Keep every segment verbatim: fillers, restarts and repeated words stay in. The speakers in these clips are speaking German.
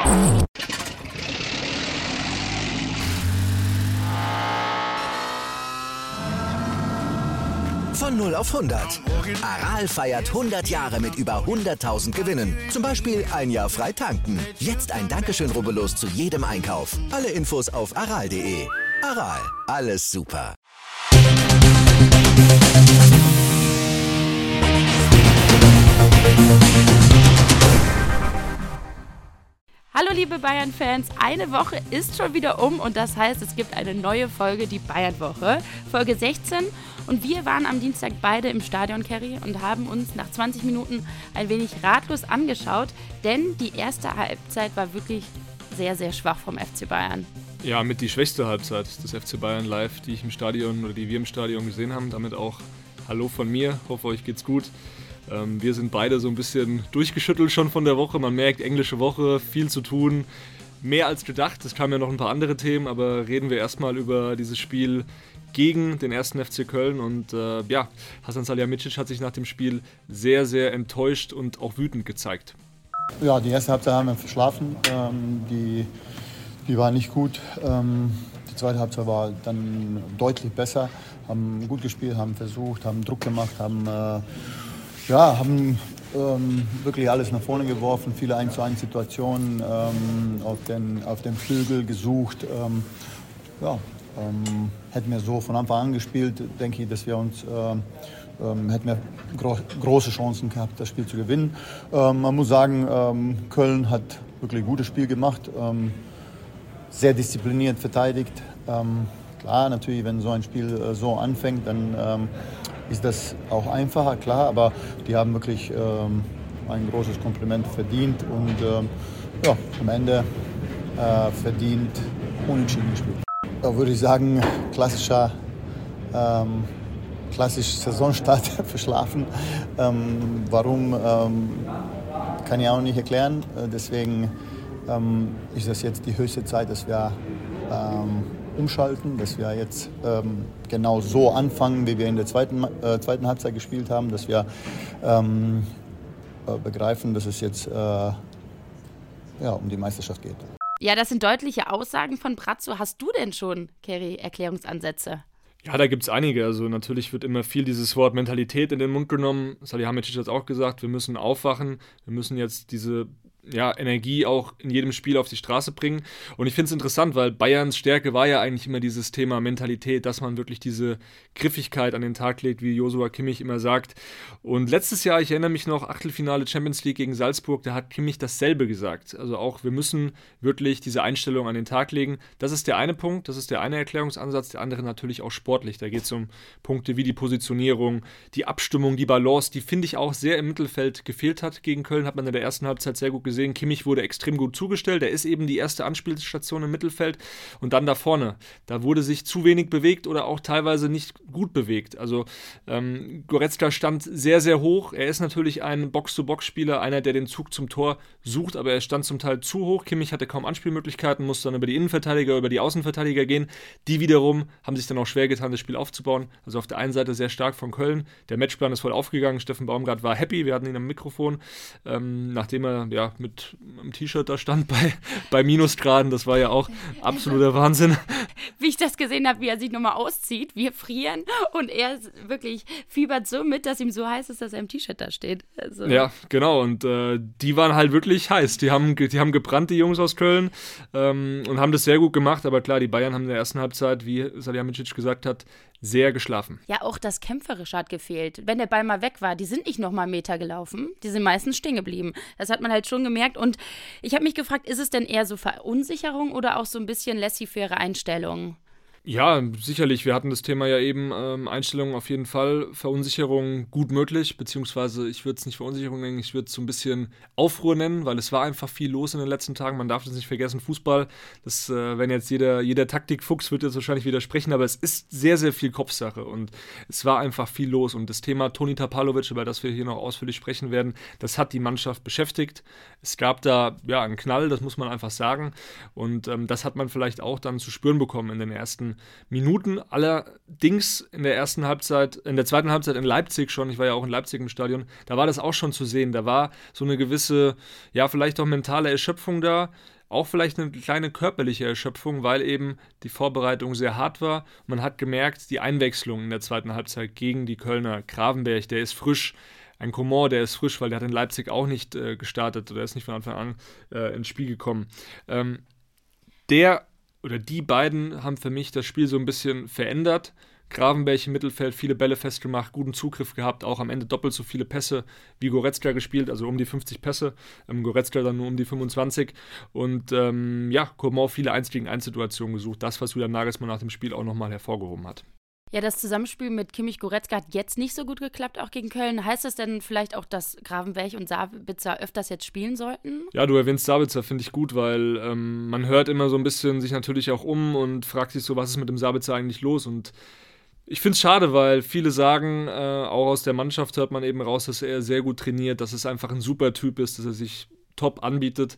Von null auf hundert. Aral feiert hundert Jahre mit über hunderttausend Gewinnen. Zum Beispiel ein Jahr frei tanken. Jetzt ein Dankeschön, rubbellos zu jedem Einkauf. Alle Infos auf aral punkt de. Aral, alles super. Hallo liebe Bayern-Fans, eine Woche ist schon wieder um und das heißt, es gibt eine neue Folge, die Bayern-Woche, Folge sechzehn. Und wir waren am Dienstag beide im Stadion, Kerry, und haben uns nach zwanzig Minuten ein wenig ratlos angeschaut, denn die erste Halbzeit war wirklich sehr, sehr schwach vom F C Bayern. Ja, mit die schwächste Halbzeit des F C Bayern live, die ich im Stadion oder die wir im Stadion gesehen haben. Damit auch Hallo von mir, hoffe euch geht's gut. Ähm, wir sind beide so ein bisschen durchgeschüttelt schon von der Woche. Man merkt, englische Woche, viel zu tun, mehr als gedacht. Es kamen ja noch ein paar andere Themen, aber reden wir erstmal über dieses Spiel gegen den ersten F C Köln. Und äh, ja, Hasan Salihamidzic hat sich nach dem Spiel sehr, sehr enttäuscht und auch wütend gezeigt. Ja, die erste Halbzeit haben wir verschlafen. Ähm, die, die war nicht gut. Ähm, die zweite Halbzeit war dann deutlich besser. Haben gut gespielt, haben versucht, haben Druck gemacht, haben, äh, ja, haben ähm, wirklich alles nach vorne geworfen. Viele eins zu eins Situationen ähm, auf, den, auf den Flügel gesucht. Ähm, ja, ähm, hätten wir so von Anfang an gespielt, denke ich, dass wir uns ähm, ähm, hätten wir gro- große Chancen gehabt, das Spiel zu gewinnen. Ähm, man muss sagen, ähm, Köln hat wirklich ein gutes Spiel gemacht, ähm, sehr diszipliniert verteidigt. Ähm, klar, natürlich, wenn so ein Spiel äh, so anfängt, dann ähm, ist das auch einfacher, klar, aber die haben wirklich ähm, ein großes Kompliment verdient und ähm, ja, am Ende äh, verdient unentschieden gespielt. Da würde ich sagen, klassischer ähm, klassisch Saisonstart verschlafen. Ähm, warum, ähm, kann ich auch nicht erklären. Äh, deswegen ähm, ist das jetzt die höchste Zeit, dass wir ähm, umschalten, dass wir jetzt ähm, genau so anfangen, wie wir in der zweiten, äh, zweiten Halbzeit gespielt haben, dass wir ähm, äh, begreifen, dass es jetzt äh, ja, um die Meisterschaft geht. Ja, das sind deutliche Aussagen von Brazzo. Hast du denn schon, Kerry, Erklärungsansätze? Ja, da gibt es einige. Also natürlich wird immer viel dieses Wort Mentalität in den Mund genommen. Salihamidzic hat es auch gesagt, wir müssen aufwachen, wir müssen jetzt diese ja, Energie auch in jedem Spiel auf die Straße bringen. Und ich finde es interessant, weil Bayerns Stärke war ja eigentlich immer dieses Thema Mentalität, dass man wirklich diese Griffigkeit an den Tag legt, wie Joshua Kimmich immer sagt. Und letztes Jahr, ich erinnere mich noch, Achtelfinale Champions League gegen Salzburg, da hat Kimmich dasselbe gesagt. Also auch, wir müssen wirklich diese Einstellung an den Tag legen. Das ist der eine Punkt, das ist der eine Erklärungsansatz, der andere natürlich auch sportlich. Da geht es um Punkte wie die Positionierung, die Abstimmung, die Balance, die finde ich auch sehr im Mittelfeld gefehlt hat gegen Köln, hat man in der ersten Halbzeit sehr gut gesehen. Kimmich wurde extrem gut zugestellt, er ist eben die erste Anspielstation im Mittelfeld und dann da vorne, da wurde sich zu wenig bewegt oder auch teilweise nicht gut bewegt. Also ähm, Goretzka stand sehr, sehr hoch, er ist natürlich ein Box-to-Box-Spieler, einer, der den Zug zum Tor sucht, aber er stand zum Teil zu hoch, Kimmich hatte kaum Anspielmöglichkeiten, musste dann über die Innenverteidiger, über die Außenverteidiger gehen, die wiederum haben sich dann auch schwer getan, das Spiel aufzubauen, also auf der einen Seite sehr stark von Köln, der Matchplan ist voll aufgegangen, Steffen Baumgart war happy, wir hatten ihn am Mikrofon, ähm, nachdem er ja mit im T-Shirt da stand bei, bei Minusgraden, das war ja auch absoluter Wahnsinn. Wie ich das gesehen habe, wie er sich nochmal auszieht, wir frieren und er wirklich fiebert so mit, dass ihm so heiß ist, dass er im T-Shirt da steht. Also. Ja, genau, und äh, die waren halt wirklich heiß, die haben, die haben gebrannt, die Jungs aus Köln, ähm, und haben das sehr gut gemacht, aber klar, die Bayern haben in der ersten Halbzeit, wie Salihamidzic gesagt hat, sehr geschlafen. Ja, auch das Kämpferische hat gefehlt. Wenn der Ball mal weg war, die sind nicht nochmal einen Meter gelaufen, die sind meistens stehen geblieben. Das hat man halt schon gemerkt und ich habe mich gefragt, ist es denn eher so Verunsicherung oder auch so ein bisschen laissez-faire Einstellung? Ja, sicherlich. Wir hatten das Thema ja eben, ähm, Einstellungen auf jeden Fall, Verunsicherung gut möglich, beziehungsweise ich würde es nicht Verunsicherung nennen, ich würde es so ein bisschen Aufruhr nennen, weil es war einfach viel los in den letzten Tagen. Man darf das nicht vergessen, Fußball, das, äh, wenn jetzt jeder, jeder Taktikfuchs wird jetzt wahrscheinlich widersprechen, aber es ist sehr, sehr viel Kopfsache und es war einfach viel los und das Thema Toni Tapalovic, über das wir hier noch ausführlich sprechen werden, das hat die Mannschaft beschäftigt. Es gab da ja einen Knall, das muss man einfach sagen und ähm, das hat man vielleicht auch dann zu spüren bekommen in den ersten Minuten. Allerdings in der ersten Halbzeit, in der zweiten Halbzeit in Leipzig schon, ich war ja auch in Leipzig im Stadion, da war das auch schon zu sehen. Da war so eine gewisse, ja, vielleicht auch mentale Erschöpfung da. Auch vielleicht eine kleine körperliche Erschöpfung, weil eben die Vorbereitung sehr hart war. Man hat gemerkt, die Einwechslung in der zweiten Halbzeit gegen die Kölner, Gravenberch, der ist frisch. Ein Coman, der ist frisch, weil der hat in Leipzig auch nicht äh, gestartet oder ist nicht von Anfang an äh, ins Spiel gekommen. Ähm, der oder die beiden haben für mich das Spiel so ein bisschen verändert. Gravenberch im Mittelfeld, viele Bälle festgemacht, guten Zugriff gehabt, auch am Ende doppelt so viele Pässe wie Goretzka gespielt, also um die fünfzig Pässe, ähm, Goretzka dann nur um die fünfundzwanzig und ähm, ja, Coman viele eins gegen eins Situationen gesucht, das, was Julian Nagelsmann nach dem Spiel auch nochmal hervorgehoben hat. Ja, das Zusammenspiel mit Kimmich-Goretzka hat jetzt nicht so gut geklappt, auch gegen Köln. Heißt das denn vielleicht auch, dass Gravenberch und Sabitzer öfters jetzt spielen sollten? Ja, du erwähnst Sabitzer, finde ich gut, weil ähm, man hört immer so ein bisschen sich natürlich auch um und fragt sich so, was ist mit dem Sabitzer eigentlich los? Und ich finde es schade, weil viele sagen, äh, auch aus der Mannschaft hört man eben raus, dass er sehr gut trainiert, dass es einfach ein super Typ ist, dass er sich top anbietet.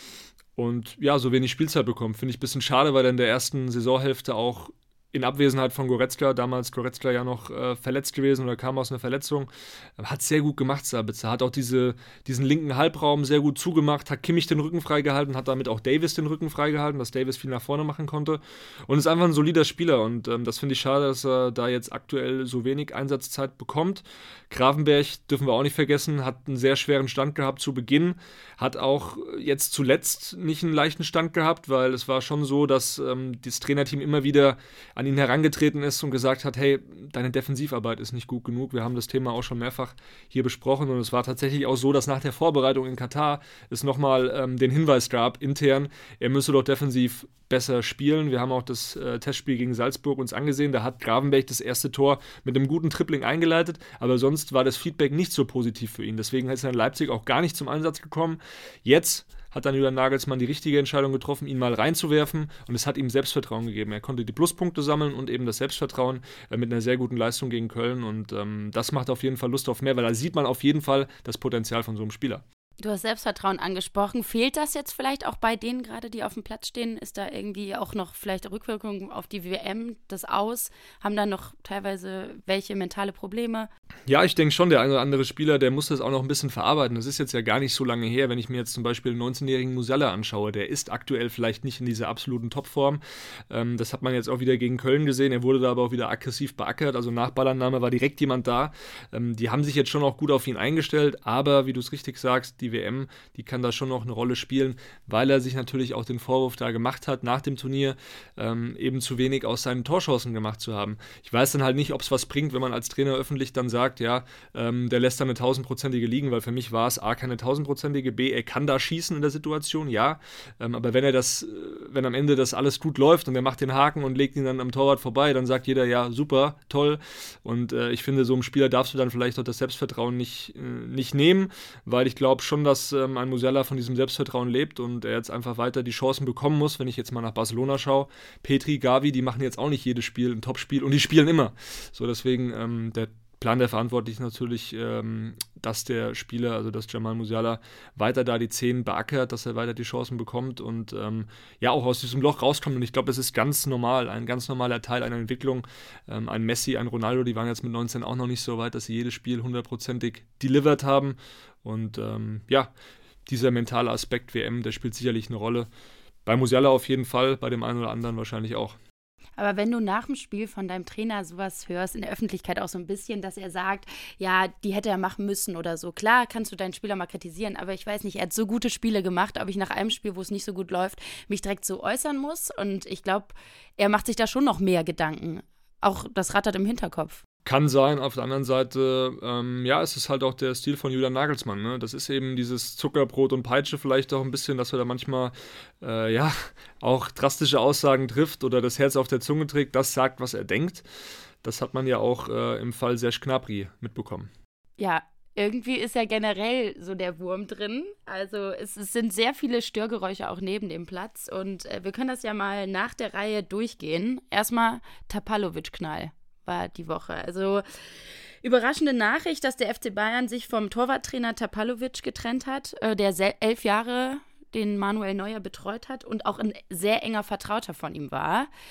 Und ja, so wenig Spielzeit bekommt. Finde ich ein bisschen schade, weil er in der ersten Saisonhälfte auch in Abwesenheit von Goretzka, damals Goretzka ja noch äh, verletzt gewesen oder kam aus einer Verletzung, hat sehr gut gemacht, Sabitzer, hat auch diese, diesen linken Halbraum sehr gut zugemacht, hat Kimmich den Rücken freigehalten, hat damit auch Davis den Rücken freigehalten, dass Davis viel nach vorne machen konnte und ist einfach ein solider Spieler und ähm, das finde ich schade, dass er da jetzt aktuell so wenig Einsatzzeit bekommt. Gravenberch, dürfen wir auch nicht vergessen, hat einen sehr schweren Stand gehabt zu Beginn, hat auch jetzt zuletzt nicht einen leichten Stand gehabt, weil es war schon so, dass ähm, das Trainerteam immer wieder an ihn herangetreten ist und gesagt hat, hey, deine Defensivarbeit ist nicht gut genug. Wir haben das Thema auch schon mehrfach hier besprochen und es war tatsächlich auch so, dass nach der Vorbereitung in Katar es nochmal ähm, den Hinweis gab, intern, er müsse doch defensiv besser spielen. Wir haben auch das äh, Testspiel gegen Salzburg uns angesehen, da hat Gravenberch das erste Tor mit einem guten Tripling eingeleitet, aber sonst war das Feedback nicht so positiv für ihn. Deswegen ist er in Leipzig auch gar nicht zum Einsatz gekommen. Jetzt hat dann Julian Nagelsmann die richtige Entscheidung getroffen, ihn mal reinzuwerfen und es hat ihm Selbstvertrauen gegeben. Er konnte die Pluspunkte sammeln und eben das Selbstvertrauen äh, mit einer sehr guten Leistung gegen Köln und ähm, das macht auf jeden Fall Lust auf mehr, weil da sieht man auf jeden Fall das Potenzial von so einem Spieler. Du hast Selbstvertrauen angesprochen. Fehlt das jetzt vielleicht auch bei denen gerade, die auf dem Platz stehen? Ist da irgendwie auch noch vielleicht Rückwirkung auf die W M, das Aus? Haben da noch teilweise welche mentale Probleme? Ja, ich denke schon, der eine oder andere Spieler, der muss das auch noch ein bisschen verarbeiten. Das ist jetzt ja gar nicht so lange her, wenn ich mir jetzt zum Beispiel den neunzehnjährigen Musiala anschaue. Der ist aktuell vielleicht nicht in dieser absoluten Topform. Ähm, das hat man jetzt auch wieder gegen Köln gesehen. Er wurde da aber auch wieder aggressiv beackert. Also nach Ballannahme war direkt jemand da. Ähm, die haben sich jetzt schon auch gut auf ihn eingestellt. Aber wie du es richtig sagst, die W M, die kann da schon noch eine Rolle spielen, weil er sich natürlich auch den Vorwurf da gemacht hat, nach dem Turnier ähm, eben zu wenig aus seinen Torchancen gemacht zu haben. Ich weiß dann halt nicht, ob es was bringt, wenn man als Trainer öffentlich dann sagt, ja, ähm, der lässt da eine tausendprozentige liegen, weil für mich war es A, keine tausendprozentige, B, er kann da schießen in der Situation, ja, ähm, aber wenn er das, wenn am Ende das alles gut läuft und er macht den Haken und legt ihn dann am Torwart vorbei, dann sagt jeder, ja, super, toll und äh, ich finde, so einem Spieler darfst du dann vielleicht auch das Selbstvertrauen nicht, äh, nicht nehmen, weil ich glaube schon, dass ähm, ein Musiala von diesem Selbstvertrauen lebt und er jetzt einfach weiter die Chancen bekommen muss, wenn ich jetzt mal nach Barcelona schaue. Petri, Gavi, die machen jetzt auch nicht jedes Spiel ein Topspiel und die spielen immer. So, deswegen ähm, der Plan der Verantwortlichen natürlich, ähm, dass der Spieler, also dass Jamal Musiala weiter da die Zehen beackert, dass er weiter die Chancen bekommt und ähm, ja auch aus diesem Loch rauskommt und ich glaube, das ist ganz normal, ein ganz normaler Teil einer Entwicklung. Ähm, ein Messi, ein Ronaldo, die waren jetzt mit neunzehn auch noch nicht so weit, dass sie jedes Spiel hundertprozentig delivered haben und ähm, ja, dieser mentale Aspekt W M, der spielt sicherlich eine Rolle. Bei Musiala auf jeden Fall, bei dem einen oder anderen wahrscheinlich auch. Aber wenn du nach dem Spiel von deinem Trainer sowas hörst, in der Öffentlichkeit auch so ein bisschen, dass er sagt, ja, die hätte er machen müssen oder so. Klar kannst du deinen Spieler mal kritisieren, aber ich weiß nicht, er hat so gute Spiele gemacht, ob ich nach einem Spiel, wo es nicht so gut läuft, mich direkt so äußern muss. Und ich glaube, er macht sich da schon noch mehr Gedanken. Auch das rattert im Hinterkopf. Kann sein, auf der anderen Seite, ähm, ja, es ist halt auch der Stil von Julian Nagelsmann, ne? Das ist eben dieses Zuckerbrot und Peitsche vielleicht auch ein bisschen, dass er da manchmal, äh, ja, auch drastische Aussagen trifft oder das Herz auf der Zunge trägt, das sagt, was er denkt. Das hat man ja auch äh, im Fall Serge Gnabry mitbekommen. Ja, irgendwie ist ja generell so der Wurm drin. Also es, es sind sehr viele Störgeräusche auch neben dem Platz und äh, wir können das ja mal nach der Reihe durchgehen. Erstmal Tapalovic-Knall war die Woche. Also überraschende Nachricht, dass der F C Bayern sich vom Torwarttrainer Tapalovic getrennt hat, äh, der sel- elf Jahre den Manuel Neuer betreut hat und auch ein sehr enger Vertrauter von ihm war.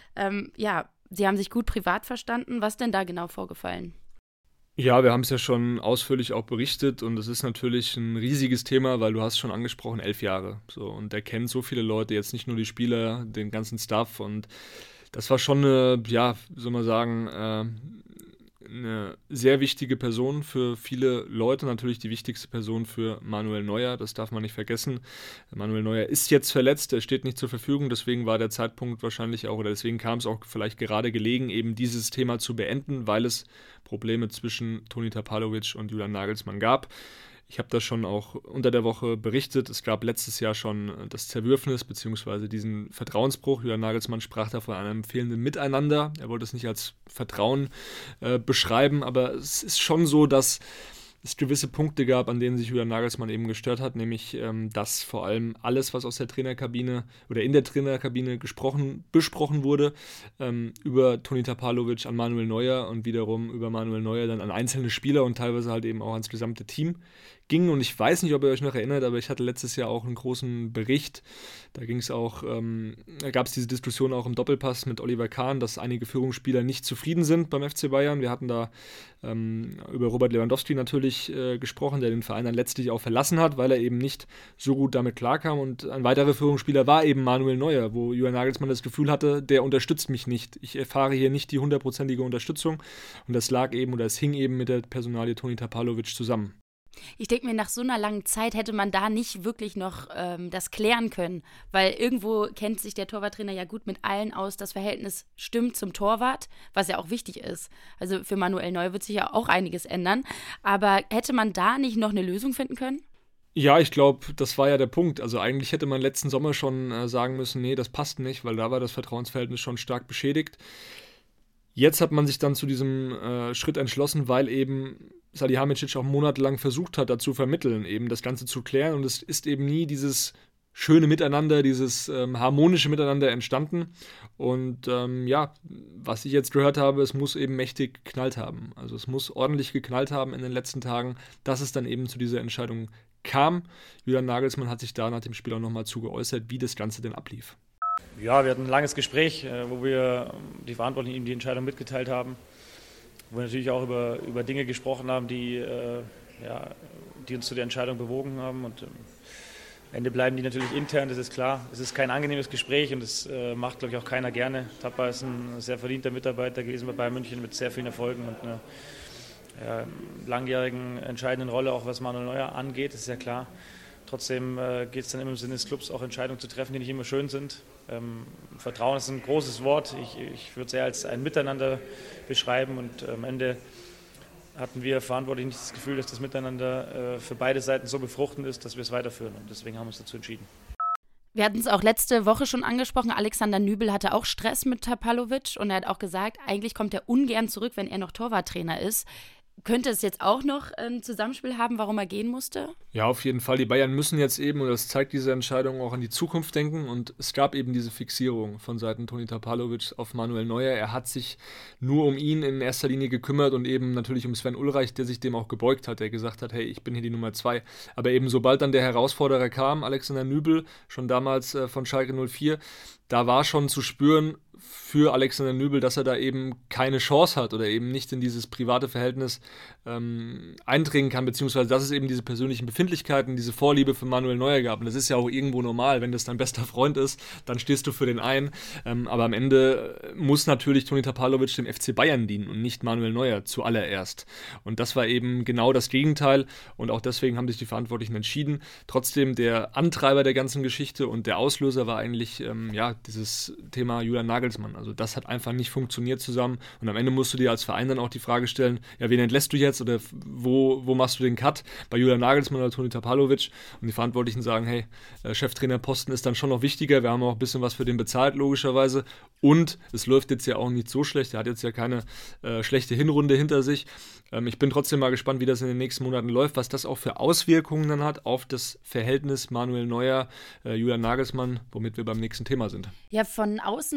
Ähm, ja, sie haben sich gut privat verstanden. Was denn da genau vorgefallen? Ja, wir haben es ja schon ausführlich auch berichtet und es ist natürlich ein riesiges Thema, weil du hast schon angesprochen, elf Jahre. So, und er kennt so viele Leute, jetzt nicht nur die Spieler, den ganzen Staff, und das war schon eine, ja, wie soll man sagen, äh, eine sehr wichtige Person für viele Leute, natürlich die wichtigste Person für Manuel Neuer, das darf man nicht vergessen. Manuel Neuer ist jetzt verletzt, er steht nicht zur Verfügung, deswegen war der Zeitpunkt wahrscheinlich auch, oder deswegen kam es auch vielleicht gerade gelegen, eben dieses Thema zu beenden, weil es Probleme zwischen Toni Tapalovic und Julian Nagelsmann gab. Ich habe das schon auch unter der Woche berichtet. Es gab letztes Jahr schon das Zerwürfnis bzw. diesen Vertrauensbruch. Julian Nagelsmann sprach da von einem fehlenden Miteinander. Er wollte es nicht als Vertrauen äh, beschreiben, aber es ist schon so, dass es gewisse Punkte gab, an denen sich Julian Nagelsmann eben gestört hat, nämlich, ähm, dass vor allem alles, was aus der Trainerkabine oder in der Trainerkabine gesprochen, besprochen wurde, ähm, über Toni Tapalovic an Manuel Neuer und wiederum über Manuel Neuer dann an einzelne Spieler und teilweise halt eben auch ans gesamte Team ging. Und ich weiß nicht, ob ihr euch noch erinnert, aber ich hatte letztes Jahr auch einen großen Bericht. Da ging es auch, ähm, da gab es diese Diskussion auch im Doppelpass mit Oliver Kahn, dass einige Führungsspieler nicht zufrieden sind beim F C Bayern. Wir hatten da ähm, über Robert Lewandowski natürlich äh, gesprochen, der den Verein dann letztlich auch verlassen hat, weil er eben nicht so gut damit klarkam. Und ein weiterer Führungsspieler war eben Manuel Neuer, wo Julian Nagelsmann das Gefühl hatte, der unterstützt mich nicht. Ich erfahre hier nicht die hundertprozentige Unterstützung. Und das lag eben oder es hing eben mit der Personalie Toni Tapalovic zusammen. Ich denke mir, nach so einer langen Zeit hätte man da nicht wirklich noch ähm, das klären können, weil irgendwo kennt sich der Torwarttrainer ja gut mit allen aus, das Verhältnis stimmt zum Torwart, was ja auch wichtig ist. Also für Manuel Neuer wird sich ja auch einiges ändern, aber hätte man da nicht noch eine Lösung finden können? Ja, ich glaube, das war ja der Punkt. Also eigentlich hätte man letzten Sommer schon äh, sagen müssen, nee, das passt nicht, weil da war das Vertrauensverhältnis schon stark beschädigt. Jetzt hat man sich dann zu diesem äh, Schritt entschlossen, weil eben Salihamidzic auch monatelang versucht hat, dazu vermitteln, eben das Ganze zu klären. Und es ist eben nie dieses schöne Miteinander, dieses ähm, harmonische Miteinander entstanden. Und ähm, ja, was ich jetzt gehört habe, es muss eben mächtig geknallt haben. Also es muss ordentlich geknallt haben in den letzten Tagen, dass es dann eben zu dieser Entscheidung kam. Julian Nagelsmann hat sich da nach dem Spiel auch nochmal zu geäußert, wie das Ganze denn ablief. Ja, wir hatten ein langes Gespräch, wo wir die Verantwortlichen ihm die Entscheidung mitgeteilt haben, wo wir natürlich auch über, über Dinge gesprochen haben, die, äh, ja, die uns zu der Entscheidung bewogen haben. Und ähm, am Ende bleiben die natürlich intern, das ist klar. Es ist kein angenehmes Gespräch und das äh, macht, glaube ich, auch keiner gerne. Tappa ist ein sehr verdienter Mitarbeiter gewesen bei Bayern München mit sehr vielen Erfolgen und einer ja, langjährigen entscheidenden Rolle, auch was Manuel Neuer angeht, das ist ja klar. Trotzdem äh, geht es dann immer im Sinne des Clubs, auch Entscheidungen zu treffen, die nicht immer schön sind. Ähm, Vertrauen ist ein großes Wort. Ich, ich würde es eher als ein Miteinander beschreiben. Und äh, am Ende hatten wir verantwortlich nicht das Gefühl, dass das Miteinander äh, für beide Seiten so befruchtend ist, dass wir es weiterführen. Und deswegen haben wir uns dazu entschieden. Wir hatten es auch letzte Woche schon angesprochen, Alexander Nübel hatte auch Stress mit Tapalovic und er hat auch gesagt, eigentlich kommt er ungern zurück, wenn er noch Torwarttrainer ist. Könnte es jetzt auch noch ein Zusammenspiel haben, warum er gehen musste? Ja, auf jeden Fall. Die Bayern müssen jetzt eben, und das zeigt diese Entscheidung, auch an die Zukunft denken. Und es gab eben diese Fixierung von Seiten Toni Tapalovic auf Manuel Neuer. Er hat sich nur um ihn in erster Linie gekümmert und eben natürlich um Sven Ulreich, der sich dem auch gebeugt hat, der gesagt hat, hey, ich bin hier die Nummer zwei. Aber eben sobald dann der Herausforderer kam, Alexander Nübel, schon damals äh, von Schalke null vier, da war schon zu spüren für Alexander Nübel, dass er da eben keine Chance hat oder eben nicht in dieses private Verhältnis ähm, eindringen kann, beziehungsweise dass es eben diese persönlichen Befindlichkeiten, diese Vorliebe für Manuel Neuer gab. Und das ist ja auch irgendwo normal, wenn das dein bester Freund ist, dann stehst du für den ein. Ähm, aber am Ende muss natürlich Toni Tapalovic dem F C Bayern dienen und nicht Manuel Neuer zuallererst. Und das war eben genau das Gegenteil und auch deswegen haben sich die Verantwortlichen entschieden. Trotzdem der Antreiber der ganzen Geschichte und der Auslöser war eigentlich ähm, ja, dieses Thema Julian Nagelsmann. Also das hat einfach nicht funktioniert zusammen und am Ende musst du dir als Verein dann auch die Frage stellen, ja, wen entlässt du jetzt oder wo, wo machst du den Cut? Bei Julian Nagelsmann oder Toni Tapalovic? Und die Verantwortlichen sagen, hey, äh, Cheftrainerposten ist dann schon noch wichtiger, wir haben auch ein bisschen was für den bezahlt, logischerweise. Und es läuft jetzt ja auch nicht so schlecht, er hat jetzt ja keine äh, schlechte Hinrunde hinter sich. Ähm, ich bin trotzdem mal gespannt, wie das in den nächsten Monaten läuft, was das auch für Auswirkungen dann hat auf das Verhältnis Manuel Neuer, äh, Julian Nagelsmann, womit wir beim nächsten Thema sind. Ja, von außen, finde ich,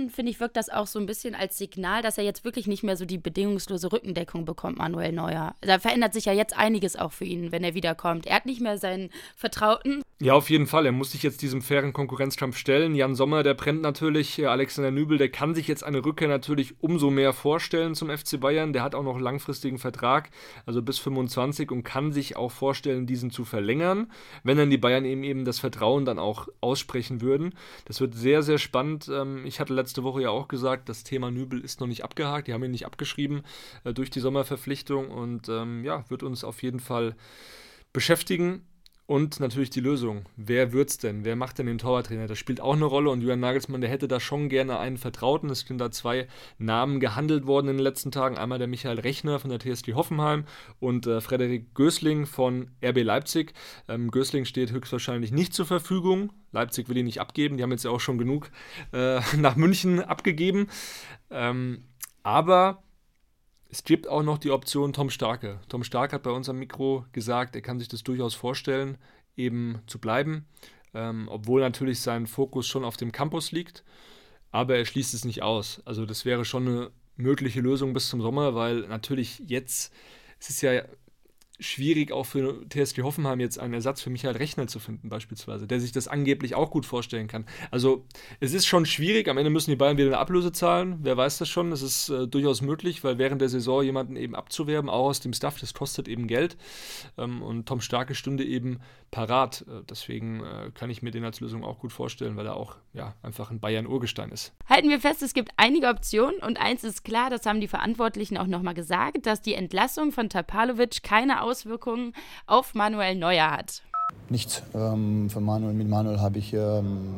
wirkt das auch so ein bisschen als Signal, dass er jetzt wirklich nicht mehr so die bedingungslose Rückendeckung bekommt, Manuel Neuer. Da verändert sich ja jetzt einiges auch für ihn, wenn er wiederkommt. Er hat nicht mehr seinen Vertrauten. Ja, auf jeden Fall. Er muss sich jetzt diesem fairen Konkurrenzkampf stellen. Jan Sommer, der brennt natürlich. Alexander Nübel, der kann sich jetzt eine Rückkehr natürlich umso mehr vorstellen zum F C Bayern. Der hat auch noch einen langfristigen Vertrag, also bis fünfundzwanzig, und kann sich auch vorstellen, diesen zu verlängern, wenn dann die Bayern ihm eben das Vertrauen dann auch aussprechen würden. Das wird sehr, sehr spannend. Ich hatte letzte Woche ja auch gesagt, das Thema Nübel ist noch nicht abgehakt. Die haben ihn nicht abgeschrieben äh, durch die Sommerverpflichtung und ähm, ja, wird uns auf jeden Fall beschäftigen. Und natürlich die Lösung. Wer wird's denn? Wer macht denn den Torwarttrainer? Das spielt auch eine Rolle und Julian Nagelsmann, der hätte da schon gerne einen Vertrauten. Es sind da zwei Namen gehandelt worden in den letzten Tagen. Einmal der Michael Rechner von der T S G Hoffenheim und äh, Frederik Gößling von R B Leipzig. Ähm, Gößling steht höchstwahrscheinlich nicht zur Verfügung. Leipzig will ihn nicht abgeben. Die haben jetzt ja auch schon genug äh, nach München abgegeben. Ähm, aber es gibt auch noch die Option Tom Starke. Tom Starke hat bei uns am Mikro gesagt, er kann sich das durchaus vorstellen, eben zu bleiben, ähm, obwohl natürlich sein Fokus schon auf dem Campus liegt, aber er schließt es nicht aus. Also das wäre schon eine mögliche Lösung bis zum Sommer, weil natürlich jetzt, es ist ja schwierig auch für T S G Hoffenheim jetzt einen Ersatz für Michael Rechner zu finden beispielsweise, der sich das angeblich auch gut vorstellen kann. Also es ist schon schwierig, am Ende müssen die Bayern wieder eine Ablöse zahlen, wer weiß das schon, das ist äh, durchaus möglich, weil während der Saison jemanden eben abzuwerben, auch aus dem Staff, das kostet eben Geld ähm, und Tom Starke stünde eben parat, äh, deswegen äh, kann ich mir den als Lösung auch gut vorstellen, weil er auch ja, einfach ein Bayern-Urgestein ist. Halten wir fest, es gibt einige Optionen und eins ist klar, das haben die Verantwortlichen auch nochmal gesagt, dass die Entlassung von Tapalovic keine Auswirkungen auf Manuel Neuer hat. Nichts. Ähm, für Manuel, mit Manuel habe ich ähm,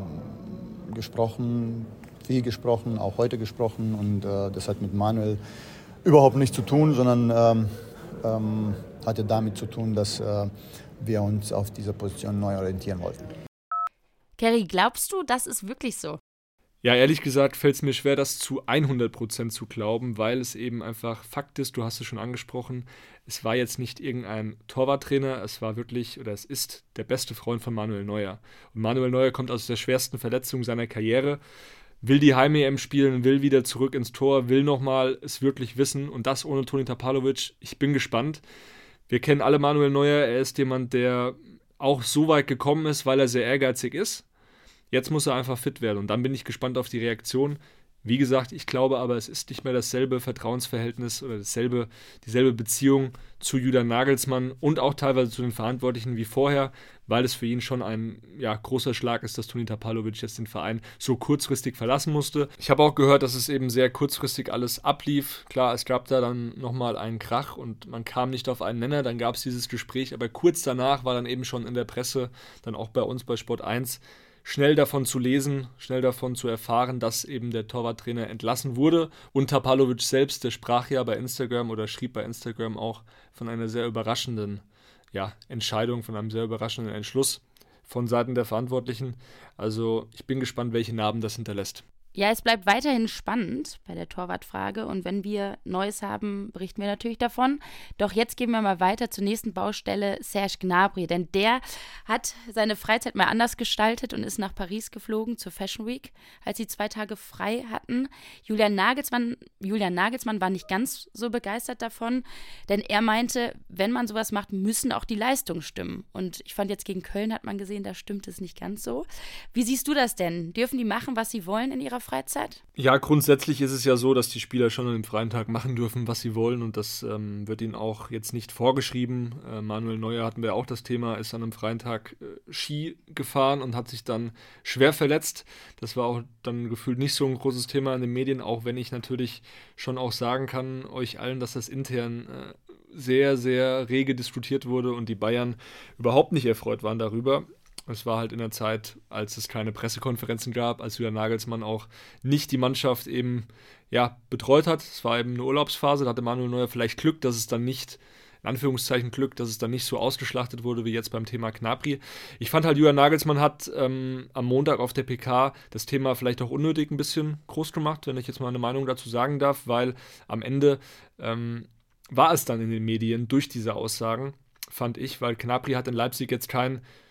gesprochen, viel gesprochen, auch heute gesprochen und äh, das hat mit Manuel überhaupt nichts zu tun, sondern ähm, ähm, hatte damit zu tun, dass äh, wir uns auf dieser Position neu orientieren wollten. Kerry, glaubst du, das ist wirklich so? Ja, ehrlich gesagt fällt es mir schwer, das zu hundert Prozent zu glauben, weil es eben einfach Fakt ist, du hast es schon angesprochen, es war jetzt nicht irgendein Torwarttrainer, es war wirklich, oder es ist der beste Freund von Manuel Neuer. Und Manuel Neuer kommt aus der schwersten Verletzung seiner Karriere, will die Heim-E M spielen, will wieder zurück ins Tor, will nochmal es wirklich wissen und das ohne Toni Tapalovic. Ich bin gespannt. Wir kennen alle Manuel Neuer, er ist jemand, der auch so weit gekommen ist, weil er sehr ehrgeizig ist. Jetzt muss er einfach fit werden und dann bin ich gespannt auf die Reaktion. Wie gesagt, ich glaube aber, es ist nicht mehr dasselbe Vertrauensverhältnis oder dasselbe, dieselbe Beziehung zu Julian Nagelsmann und auch teilweise zu den Verantwortlichen wie vorher, weil es für ihn schon ein ja, großer Schlag ist, dass Toni Tapalovic jetzt den Verein so kurzfristig verlassen musste. Ich habe auch gehört, dass es eben sehr kurzfristig alles ablief. Klar, es gab da dann nochmal einen Krach und man kam nicht auf einen Nenner, dann gab es dieses Gespräch, aber kurz danach war dann eben schon in der Presse, dann auch bei uns bei Sport eins, schnell davon zu lesen, schnell davon zu erfahren, dass eben der Torwarttrainer entlassen wurde. Und Tapalovic selbst, der sprach ja bei Instagram oder schrieb bei Instagram auch von einer sehr überraschenden ja, Entscheidung, von einem sehr überraschenden Entschluss von Seiten der Verantwortlichen. Also ich bin gespannt, welche Narben das hinterlässt. Ja, es bleibt weiterhin spannend bei der Torwartfrage und wenn wir Neues haben, berichten wir natürlich davon. Doch jetzt gehen wir mal weiter zur nächsten Baustelle, Serge Gnabry, denn der hat seine Freizeit mal anders gestaltet und ist nach Paris geflogen zur Fashion Week, als sie zwei Tage frei hatten. Julian Nagelsmann, Julian Nagelsmann war nicht ganz so begeistert davon, denn er meinte, wenn man sowas macht, müssen auch die Leistungen stimmen. Und ich fand jetzt gegen Köln hat man gesehen, da stimmt es nicht ganz so. Wie siehst du das denn? Dürfen die machen, was sie wollen in ihrer Freizeit? Ja, grundsätzlich ist es ja so, dass die Spieler schon an dem freien Tag machen dürfen, was sie wollen und das ähm, wird ihnen auch jetzt nicht vorgeschrieben. Äh, Manuel Neuer hatten wir auch das Thema, ist an einem freien Tag äh, Ski gefahren und hat sich dann schwer verletzt. Das war auch dann gefühlt nicht so ein großes Thema in den Medien, auch wenn ich natürlich schon auch sagen kann, euch allen, dass das intern äh, sehr, sehr rege diskutiert wurde und die Bayern überhaupt nicht erfreut waren darüber. Es war halt in der Zeit, als es keine Pressekonferenzen gab, als Julian Nagelsmann auch nicht die Mannschaft eben ja, betreut hat. Es war eben eine Urlaubsphase, da hatte Manuel Neuer vielleicht Glück, dass es dann nicht, in Anführungszeichen Glück, dass es dann nicht so ausgeschlachtet wurde wie jetzt beim Thema Gnabry. Ich fand halt, Julian Nagelsmann hat ähm, am Montag auf der P K das Thema vielleicht auch unnötig ein bisschen groß gemacht, wenn ich jetzt mal eine Meinung dazu sagen darf, weil am Ende ähm, war es dann in den Medien durch diese Aussagen, fand ich, weil Gnabry hat in Leipzig jetzt kein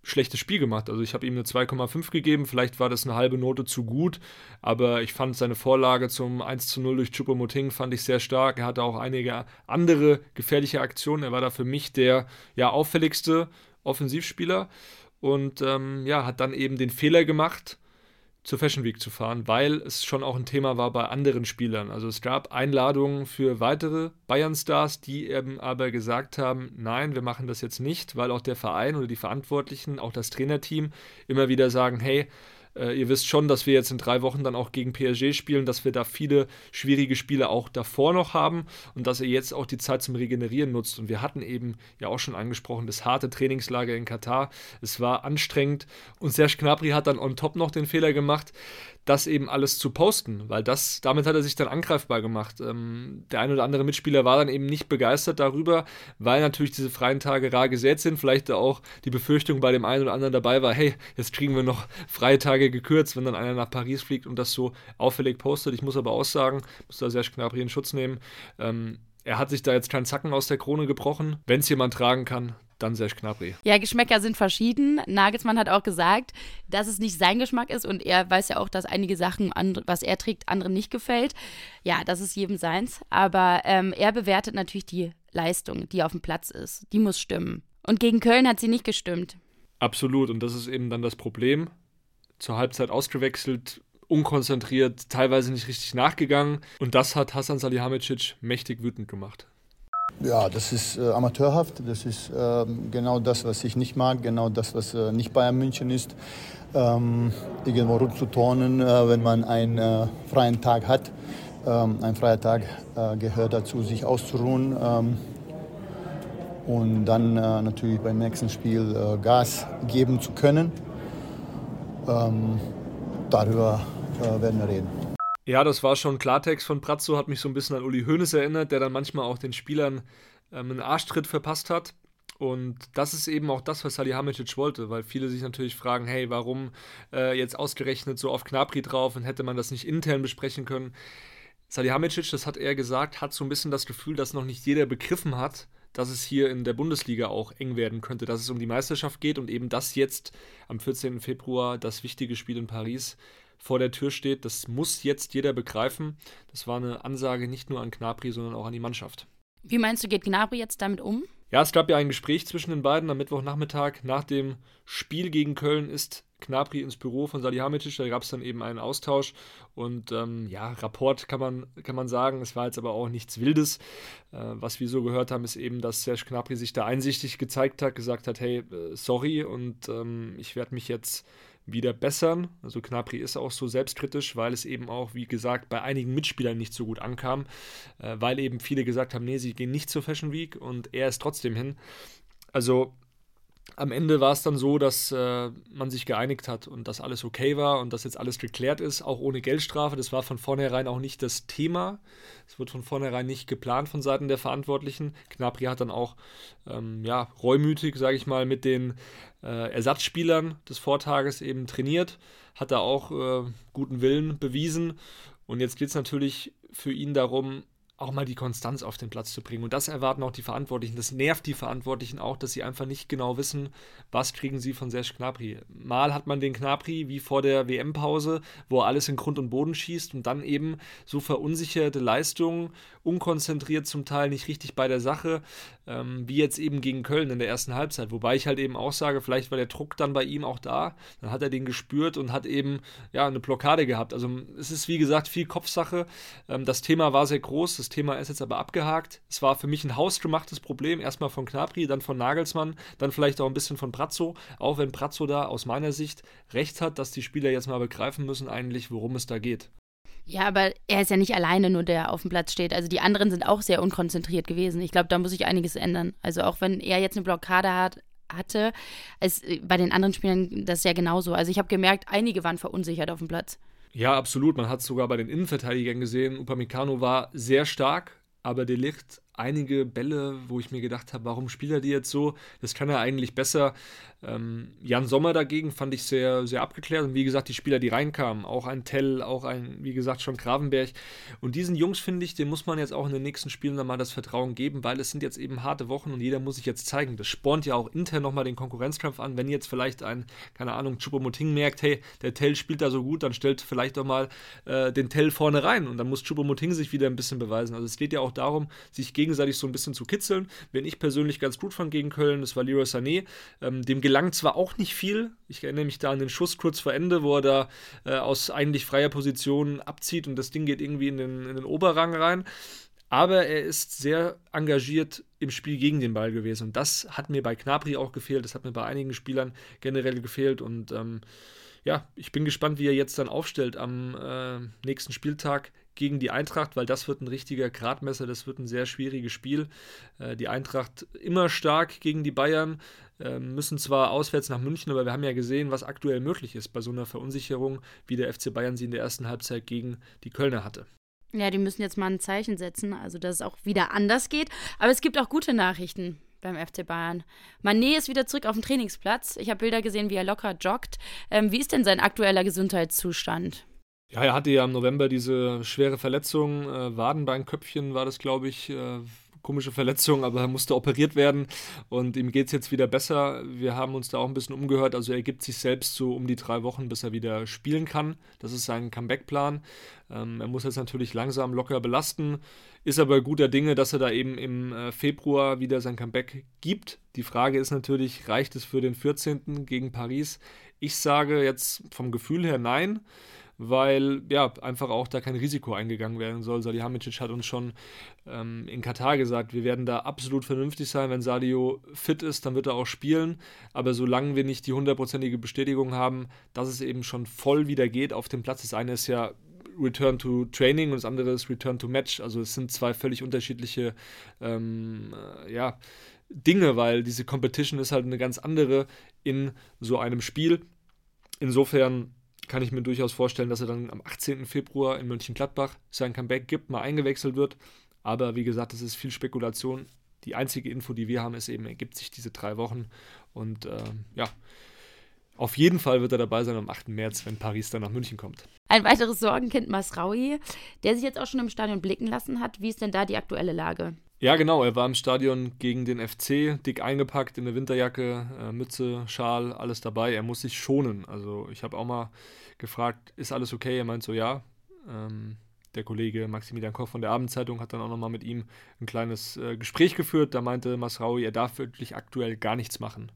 schlechtes Spiel gemacht. Also ich habe ihm eine zwei Komma fünf gegeben, vielleicht war das eine halbe Note zu gut, aber ich fand seine Vorlage zum eins zu null durch Choupo-Moting fand ich sehr stark. Er hatte auch einige andere gefährliche Aktionen. Er war da für mich der ja, auffälligste Offensivspieler und ähm, ja, hat dann eben den Fehler gemacht, zur Fashion Week zu fahren, weil es schon auch ein Thema war bei anderen Spielern. Also es gab Einladungen für weitere Bayern-Stars, die eben aber gesagt haben, nein, wir machen das jetzt nicht, weil auch der Verein oder die Verantwortlichen, auch das Trainerteam immer wieder sagen, hey, äh, ihr wisst schon, dass wir jetzt in drei Wochen dann auch gegen P S G spielen, dass wir da viele schwierige Spiele auch davor noch haben und dass ihr jetzt auch die Zeit zum Regenerieren nutzt. Und wir hatten eben ja auch schon angesprochen, das harte Trainingslager in Katar. Es war anstrengend und Serge Gnabry hat dann on top noch den Fehler gemacht, das eben alles zu posten, weil das, damit hat er sich dann angreifbar gemacht. Ähm, der ein oder andere Mitspieler war dann eben nicht begeistert darüber, weil natürlich diese freien Tage rar gesät sind, vielleicht auch die Befürchtung bei dem einen oder anderen dabei war, hey, jetzt kriegen wir noch freie Tage gekürzt, wenn dann einer nach Paris fliegt und das so auffällig postet. Ich muss aber aussagen, muss da Serge Gnabry in Schutz nehmen, ähm, er hat sich da jetzt keinen Zacken aus der Krone gebrochen. Wenn es jemand tragen kann, dann Serge Gnabry. Ja, Geschmäcker sind verschieden. Nagelsmann hat auch gesagt, dass es nicht sein Geschmack ist und er weiß ja auch, dass einige Sachen, was er trägt, anderen nicht gefällt. Ja, das ist jedem seins. Aber ähm, er bewertet natürlich die Leistung, die auf dem Platz ist. Die muss stimmen. Und gegen Köln hat sie nicht gestimmt. Absolut. Und das ist eben dann das Problem. Zur Halbzeit ausgewechselt, unkonzentriert, teilweise nicht richtig nachgegangen. Und das hat Hasan Salihamidzic mächtig wütend gemacht. Ja, das ist äh, amateurhaft. Das ist äh, genau das, was ich nicht mag, genau das, was äh, nicht Bayern München ist. Ähm, irgendwo rumzuturnen, äh, wenn man einen äh, freien Tag hat. Ähm, ein freier Tag äh, gehört dazu, sich auszuruhen. Ähm, und dann äh, natürlich beim nächsten Spiel äh, Gas geben zu können. Ähm, darüber äh, werden wir reden. Ja, das war schon Klartext von Brazzo, hat mich so ein bisschen an Uli Hoeneß erinnert, der dann manchmal auch den Spielern ähm, einen Arschtritt verpasst hat. Und das ist eben auch das, was Salihamidzic wollte, weil viele sich natürlich fragen, hey, warum äh, jetzt ausgerechnet so auf Gnabry drauf und hätte man das nicht intern besprechen können? Salihamidzic, das hat er gesagt, hat so ein bisschen das Gefühl, dass noch nicht jeder begriffen hat, dass es hier in der Bundesliga auch eng werden könnte, dass es um die Meisterschaft geht und eben das jetzt am vierzehnten Februar, das wichtige Spiel in Paris, vor der Tür steht. Das muss jetzt jeder begreifen. Das war eine Ansage nicht nur an Gnabry, sondern auch an die Mannschaft. Wie meinst du, geht Gnabry jetzt damit um? Ja, es gab ja ein Gespräch zwischen den beiden am Mittwochnachmittag. Nach dem Spiel gegen Köln ist Gnabry ins Büro von Salihamidzic. Da gab es dann eben einen Austausch. Und ähm, ja, Rapport kann man, kann man sagen. Es war jetzt aber auch nichts Wildes. Äh, was wir so gehört haben, ist eben, dass Serge Gnabry sich da einsichtig gezeigt hat, gesagt hat, hey, äh, sorry und ähm, ich werde mich jetzt wieder bessern. Also Gnabry ist auch so selbstkritisch, weil es eben auch, wie gesagt, bei einigen Mitspielern nicht so gut ankam, äh, weil eben viele gesagt haben, nee, sie gehen nicht zur Fashion Week und er ist trotzdem hin. Also am Ende war es dann so, dass äh, man sich geeinigt hat und dass alles okay war und dass jetzt alles geklärt ist, auch ohne Geldstrafe. Das war von vornherein auch nicht das Thema. Es wird von vornherein nicht geplant von Seiten der Verantwortlichen. Gnabry hat dann auch ähm, ja, reumütig, sage ich mal, mit den äh, Ersatzspielern des Vortages eben trainiert, hat da auch äh, guten Willen bewiesen. Und jetzt geht es natürlich für ihn darum, auch mal die Konstanz auf den Platz zu bringen. Und das erwarten auch die Verantwortlichen. Das nervt die Verantwortlichen auch, dass sie einfach nicht genau wissen, was kriegen sie von Serge Gnabry. Mal hat man den Gnabry wie vor der W M-Pause, wo er alles in Grund und Boden schießt und dann eben so verunsicherte Leistungen, unkonzentriert zum Teil, nicht richtig bei der Sache, ähm, wie jetzt eben gegen Köln in der ersten Halbzeit. Wobei ich halt eben auch sage, vielleicht war der Druck dann bei ihm auch da, dann hat er den gespürt und hat eben ja eine Blockade gehabt. Also es ist wie gesagt viel Kopfsache. Ähm, das Thema war sehr groß, das Thema ist jetzt aber abgehakt. Es war für mich ein hausgemachtes Problem, erstmal von Gnabry, dann von Nagelsmann, dann vielleicht auch ein bisschen von Brazzo, auch wenn Brazzo da aus meiner Sicht recht hat, dass die Spieler jetzt mal begreifen müssen eigentlich, worum es da geht. Ja, aber er ist ja nicht alleine nur, der auf dem Platz steht. Also die anderen sind auch sehr unkonzentriert gewesen. Ich glaube, da muss sich einiges ändern. Also auch wenn er jetzt eine Blockade hat, hatte, ist bei den anderen Spielern das ja genauso. Also ich habe gemerkt, einige waren verunsichert auf dem Platz. Ja, absolut. Man hat es sogar bei den Innenverteidigern gesehen. Upamecano war sehr stark, aber De Ligt einige Bälle, wo ich mir gedacht habe, warum spielt er die jetzt so? Das kann er eigentlich besser. Ähm, Jan Sommer dagegen fand ich sehr, sehr abgeklärt. Und wie gesagt, die Spieler, die reinkamen, auch ein Tell, auch ein, wie gesagt, schon Gravenberg. Und diesen Jungs, finde ich, dem muss man jetzt auch in den nächsten Spielen dann mal das Vertrauen geben, weil es sind jetzt eben harte Wochen und jeder muss sich jetzt zeigen. Das spornt ja auch intern nochmal den Konkurrenzkampf an. Wenn jetzt vielleicht ein, keine Ahnung, Choupo-Moting merkt, hey, der Tell spielt da so gut, dann stellt vielleicht doch mal äh, den Tell vorne rein und dann muss Choupo-Moting sich wieder ein bisschen beweisen. Also es geht ja auch darum, sich gegenseitig so ein bisschen zu kitzeln. Wen ich persönlich ganz gut fand gegen Köln, das war Leroy Sané. Ähm, dem gelang zwar auch nicht viel. Ich erinnere mich da an den Schuss kurz vor Ende, wo er da äh, aus eigentlich freier Position abzieht und das Ding geht irgendwie in den, in den Oberrang rein. Aber er ist sehr engagiert im Spiel gegen den Ball gewesen. Und das hat mir bei Gnabry auch gefehlt. Das hat mir bei einigen Spielern generell gefehlt. Und ähm, ja, ich bin gespannt, wie er jetzt dann aufstellt am äh, nächsten Spieltag gegen die Eintracht, weil das wird ein richtiger Gradmesser, das wird ein sehr schwieriges Spiel. Äh, die Eintracht immer stark gegen die Bayern, äh, müssen zwar auswärts nach München, aber wir haben ja gesehen, was aktuell möglich ist bei so einer Verunsicherung, wie der F C Bayern sie in der ersten Halbzeit gegen die Kölner hatte. Ja, die müssen jetzt mal ein Zeichen setzen, also dass es auch wieder anders geht. Aber es gibt auch gute Nachrichten beim F C Bayern. Mané ist wieder zurück auf dem Trainingsplatz. Ich habe Bilder gesehen, wie er locker joggt. Ähm, wie ist denn sein aktueller Gesundheitszustand? Ja, er hatte ja im November diese schwere Verletzung, äh, Wadenbeinköpfchen war das, glaube ich, äh, komische Verletzung, aber er musste operiert werden und ihm geht es jetzt wieder besser. Wir haben uns da auch ein bisschen umgehört, also er gibt sich selbst so um die drei Wochen, bis er wieder spielen kann. Das ist sein Comeback-Plan. Ähm, er muss jetzt natürlich langsam locker belasten, ist aber guter Dinge, dass er da eben im äh, Februar wieder sein Comeback gibt. Die Frage ist natürlich, reicht es für den vierzehnten gegen Paris? Ich sage jetzt vom Gefühl her nein, weil ja einfach auch da kein Risiko eingegangen werden soll. Salihamidzic hat uns schon ähm, in Katar gesagt, wir werden da absolut vernünftig sein. Wenn Sadio fit ist, dann wird er auch spielen. Aber solange wir nicht die hundertprozentige Bestätigung haben, dass es eben schon voll wieder geht auf dem Platz. Das eine ist ja Return to Training und das andere ist Return to Match. Also es sind zwei völlig unterschiedliche ähm, äh, ja, Dinge, weil diese Competition ist halt eine ganz andere in so einem Spiel. Insofern kann ich mir durchaus vorstellen, dass er dann am achtzehnten Februar in Mönchengladbach sein Comeback gibt, mal eingewechselt wird. Aber wie gesagt, das ist viel Spekulation. Die einzige Info, die wir haben, ist eben, er gibt sich diese drei Wochen. Und äh, ja, auf jeden Fall wird er dabei sein am achten März, wenn Paris dann nach München kommt. Ein weiteres Sorgenkind, Mazraoui, der sich jetzt auch schon im Stadion blicken lassen hat. Wie ist denn da die aktuelle Lage? Ja, genau. Er war im Stadion gegen den F C, dick eingepackt in eine Winterjacke, äh, Mütze, Schal, alles dabei. Er muss sich schonen. Also ich habe auch mal gefragt, ist alles okay? Er meint so, ja. Ähm, der Kollege Maximilian Koch von der Abendzeitung hat dann auch nochmal mit ihm ein kleines äh, Gespräch geführt. Da meinte Mazraoui, er darf wirklich aktuell gar nichts machen.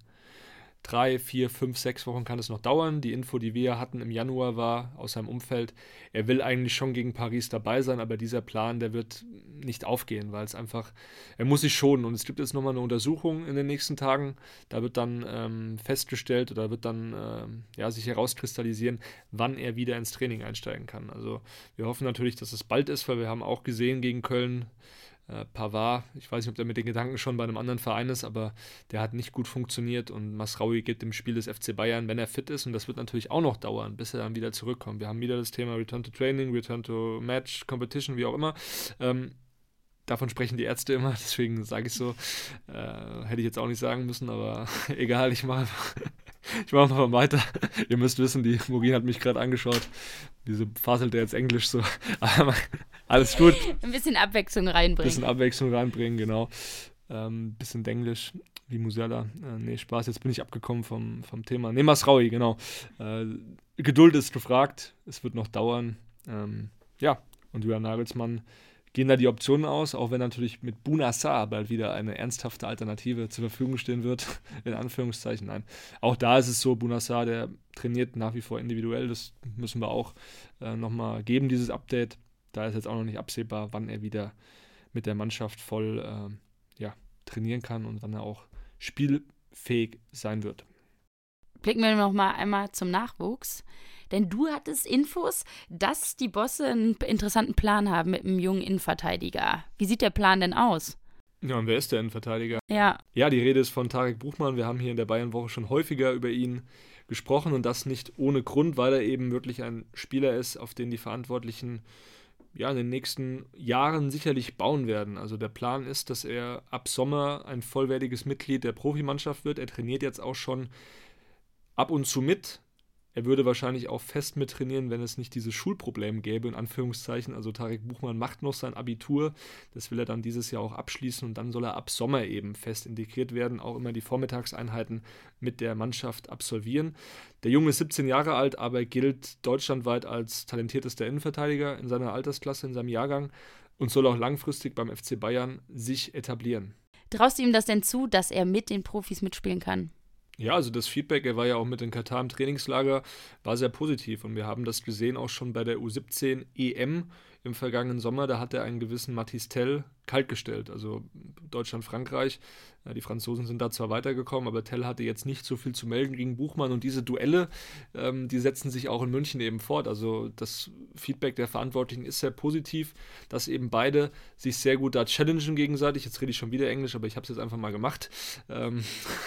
Drei, vier, fünf, sechs Wochen kann es noch dauern. Die Info, die wir hatten im Januar, war aus seinem Umfeld, er will eigentlich schon gegen Paris dabei sein, aber dieser Plan, der wird nicht aufgehen, weil es einfach, er muss sich schonen. Und es gibt jetzt nochmal eine Untersuchung in den nächsten Tagen. Da wird dann ähm, festgestellt oder wird dann ähm, ja, sich herauskristallisieren, wann er wieder ins Training einsteigen kann. Also wir hoffen natürlich, dass es bald ist, weil wir haben auch gesehen gegen Köln, Äh, Pavard, ich weiß nicht, ob der mit den Gedanken schon bei einem anderen Verein ist, aber der hat nicht gut funktioniert und Mazraoui gibt im Spiel des F C Bayern, wenn er fit ist, und das wird natürlich auch noch dauern, bis er dann wieder zurückkommt. Wir haben wieder das Thema Return to Training, Return to Match, Competition, wie auch immer. Ähm, davon sprechen die Ärzte immer, deswegen sage ich so, äh, hätte ich jetzt auch nicht sagen müssen, aber egal, ich mache einfach, ich mache mal weiter. Ihr müsst wissen, die Morin hat mich gerade angeschaut, diese faselt jetzt Englisch so, aber alles gut. Ein bisschen Abwechslung reinbringen. Ein bisschen Abwechslung reinbringen, genau. Ein ähm, bisschen Denglisch, wie Musiala. Äh, nee, Spaß, jetzt bin ich abgekommen vom, vom Thema. Nee, Mazraoui, genau. Äh, Geduld ist gefragt, es wird noch dauern. Ähm, ja, und Julian Nagelsmann gehen da die Optionen aus, auch wenn natürlich mit Bouna Sarr bald wieder eine ernsthafte Alternative zur Verfügung stehen wird, in Anführungszeichen. Nein, auch da ist es so, Bouna Sarr, der trainiert nach wie vor individuell, das müssen wir auch äh, nochmal geben, dieses Update. Da ist jetzt auch noch nicht absehbar, wann er wieder mit der Mannschaft voll äh, ja, trainieren kann und wann er auch spielfähig sein wird. Blicken wir noch mal einmal zum Nachwuchs. Denn du hattest Infos, dass die Bosse einen interessanten Plan haben mit einem jungen Innenverteidiger. Wie sieht der Plan denn aus? Ja, und wer ist der Innenverteidiger? Ja. Ja, die Rede ist von Tarek Buchmann. Wir haben hier in der Bayern-Woche schon häufiger über ihn gesprochen und das nicht ohne Grund, weil er eben wirklich ein Spieler ist, auf den die Verantwortlichen ja, in den nächsten Jahren sicherlich bauen werden. Also der Plan ist, dass er ab Sommer ein vollwertiges Mitglied der Profimannschaft wird. Er trainiert jetzt auch schon ab und zu mit. Er würde wahrscheinlich auch fest mittrainieren, wenn es nicht dieses Schulproblem gäbe, in Anführungszeichen. Also Tarek Buchmann macht noch sein Abitur, das will er dann dieses Jahr auch abschließen und dann soll er ab Sommer eben fest integriert werden, auch immer die Vormittagseinheiten mit der Mannschaft absolvieren. Der Junge ist siebzehn Jahre alt, aber gilt deutschlandweit als talentiertester Innenverteidiger in seiner Altersklasse, in seinem Jahrgang und soll auch langfristig beim F C Bayern sich etablieren. Traust du ihm das denn zu, dass er mit den Profis mitspielen kann? Ja, also das Feedback, er war ja auch mit in Katar im Trainingslager, war sehr positiv und wir haben das gesehen auch schon bei der U siebzehn E M im vergangenen Sommer, da hat er einen gewissen Mathys Tel kaltgestellt, also Deutschland-Frankreich, ja, die Franzosen sind da zwar weitergekommen, aber Tel hatte jetzt nicht so viel zu melden gegen Buchmann und diese Duelle, ähm, die setzen sich auch in München eben fort, also das Feedback der Verantwortlichen ist sehr positiv, dass eben beide sich sehr gut da challengen gegenseitig, jetzt rede ich schon wieder Englisch, aber ich habe es jetzt einfach mal gemacht, ähm,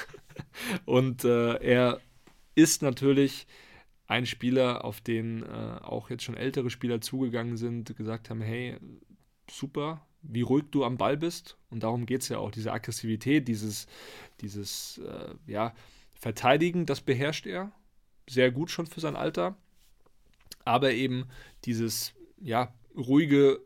und äh, er ist natürlich ein Spieler, auf den äh, auch jetzt schon ältere Spieler zugegangen sind, gesagt haben, hey, super, wie ruhig du am Ball bist. Und darum geht es ja auch, diese Aggressivität, dieses, dieses äh, ja, Verteidigen, das beherrscht er sehr gut schon für sein Alter. Aber eben dieses ja, ruhige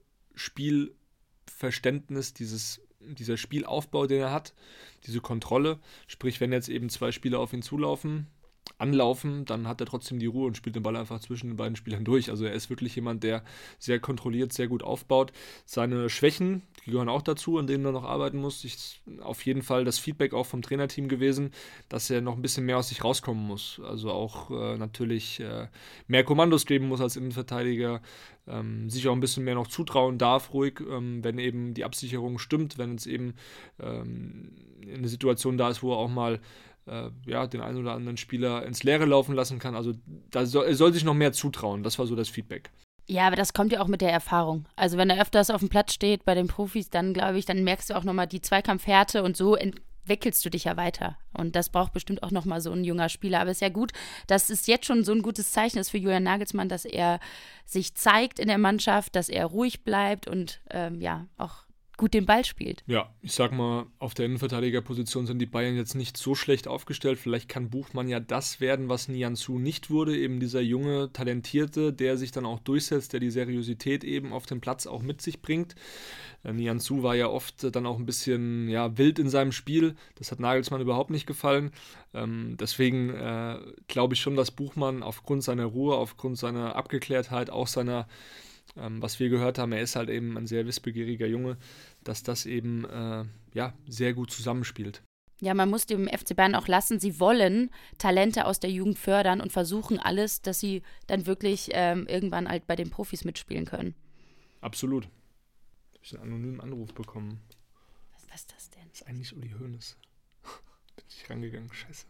Spielverständnis, dieses dieser Spielaufbau, den er hat, diese Kontrolle, sprich, wenn jetzt eben zwei Spieler auf ihn zulaufen, anlaufen, dann hat er trotzdem die Ruhe und spielt den Ball einfach zwischen den beiden Spielern durch. Also er ist wirklich jemand, der sehr kontrolliert, sehr gut aufbaut. Seine Schwächen, die gehören auch dazu, an denen er noch arbeiten muss. Ich, auf jeden Fall das Feedback auch vom Trainerteam gewesen, dass er noch ein bisschen mehr aus sich rauskommen muss. Also auch äh, natürlich äh, mehr Kommandos geben muss als Innenverteidiger, ähm, sich auch ein bisschen mehr noch zutrauen darf, ruhig, ähm, wenn eben die Absicherung stimmt, wenn es eben ähm, eine Situation da ist, wo er auch mal ja, den einen oder anderen Spieler ins Leere laufen lassen kann. Also da soll, er soll sich noch mehr zutrauen. Das war so das Feedback. Ja, aber das kommt ja auch mit der Erfahrung. Also wenn er öfters auf dem Platz steht bei den Profis, dann glaube ich, dann merkst du auch nochmal die Zweikampfhärte und so entwickelst du dich ja weiter. Und das braucht bestimmt auch nochmal so ein junger Spieler. Aber es ist ja gut, dass es jetzt schon so ein gutes Zeichen ist für Julian Nagelsmann, dass er sich zeigt in der Mannschaft, dass er ruhig bleibt und ähm, ja, auch gut den Ball spielt. Ja, ich sag mal, auf der Innenverteidigerposition sind die Bayern jetzt nicht so schlecht aufgestellt. Vielleicht kann Buchmann ja das werden, was Nianzou nicht wurde, eben dieser junge, talentierte, der sich dann auch durchsetzt, der die Seriosität eben auf dem Platz auch mit sich bringt. Äh, Nianzou war ja oft dann auch ein bisschen ja, wild in seinem Spiel. Das hat Nagelsmann überhaupt nicht gefallen. Ähm, deswegen äh, glaube ich schon, dass Buchmann aufgrund seiner Ruhe, aufgrund seiner Abgeklärtheit, auch seiner Ähm, was wir gehört haben, er ist halt eben ein sehr wissbegieriger Junge, dass das eben äh, ja, sehr gut zusammenspielt. Ja, man muss dem F C Bayern auch lassen, sie wollen Talente aus der Jugend fördern und versuchen alles, dass sie dann wirklich ähm, irgendwann halt bei den Profis mitspielen können. Absolut. Ich habe einen anonymen Anruf bekommen. Was, was ist das denn? Das ist eigentlich Uli Hoeneß. Bin ich rangegangen, scheiße.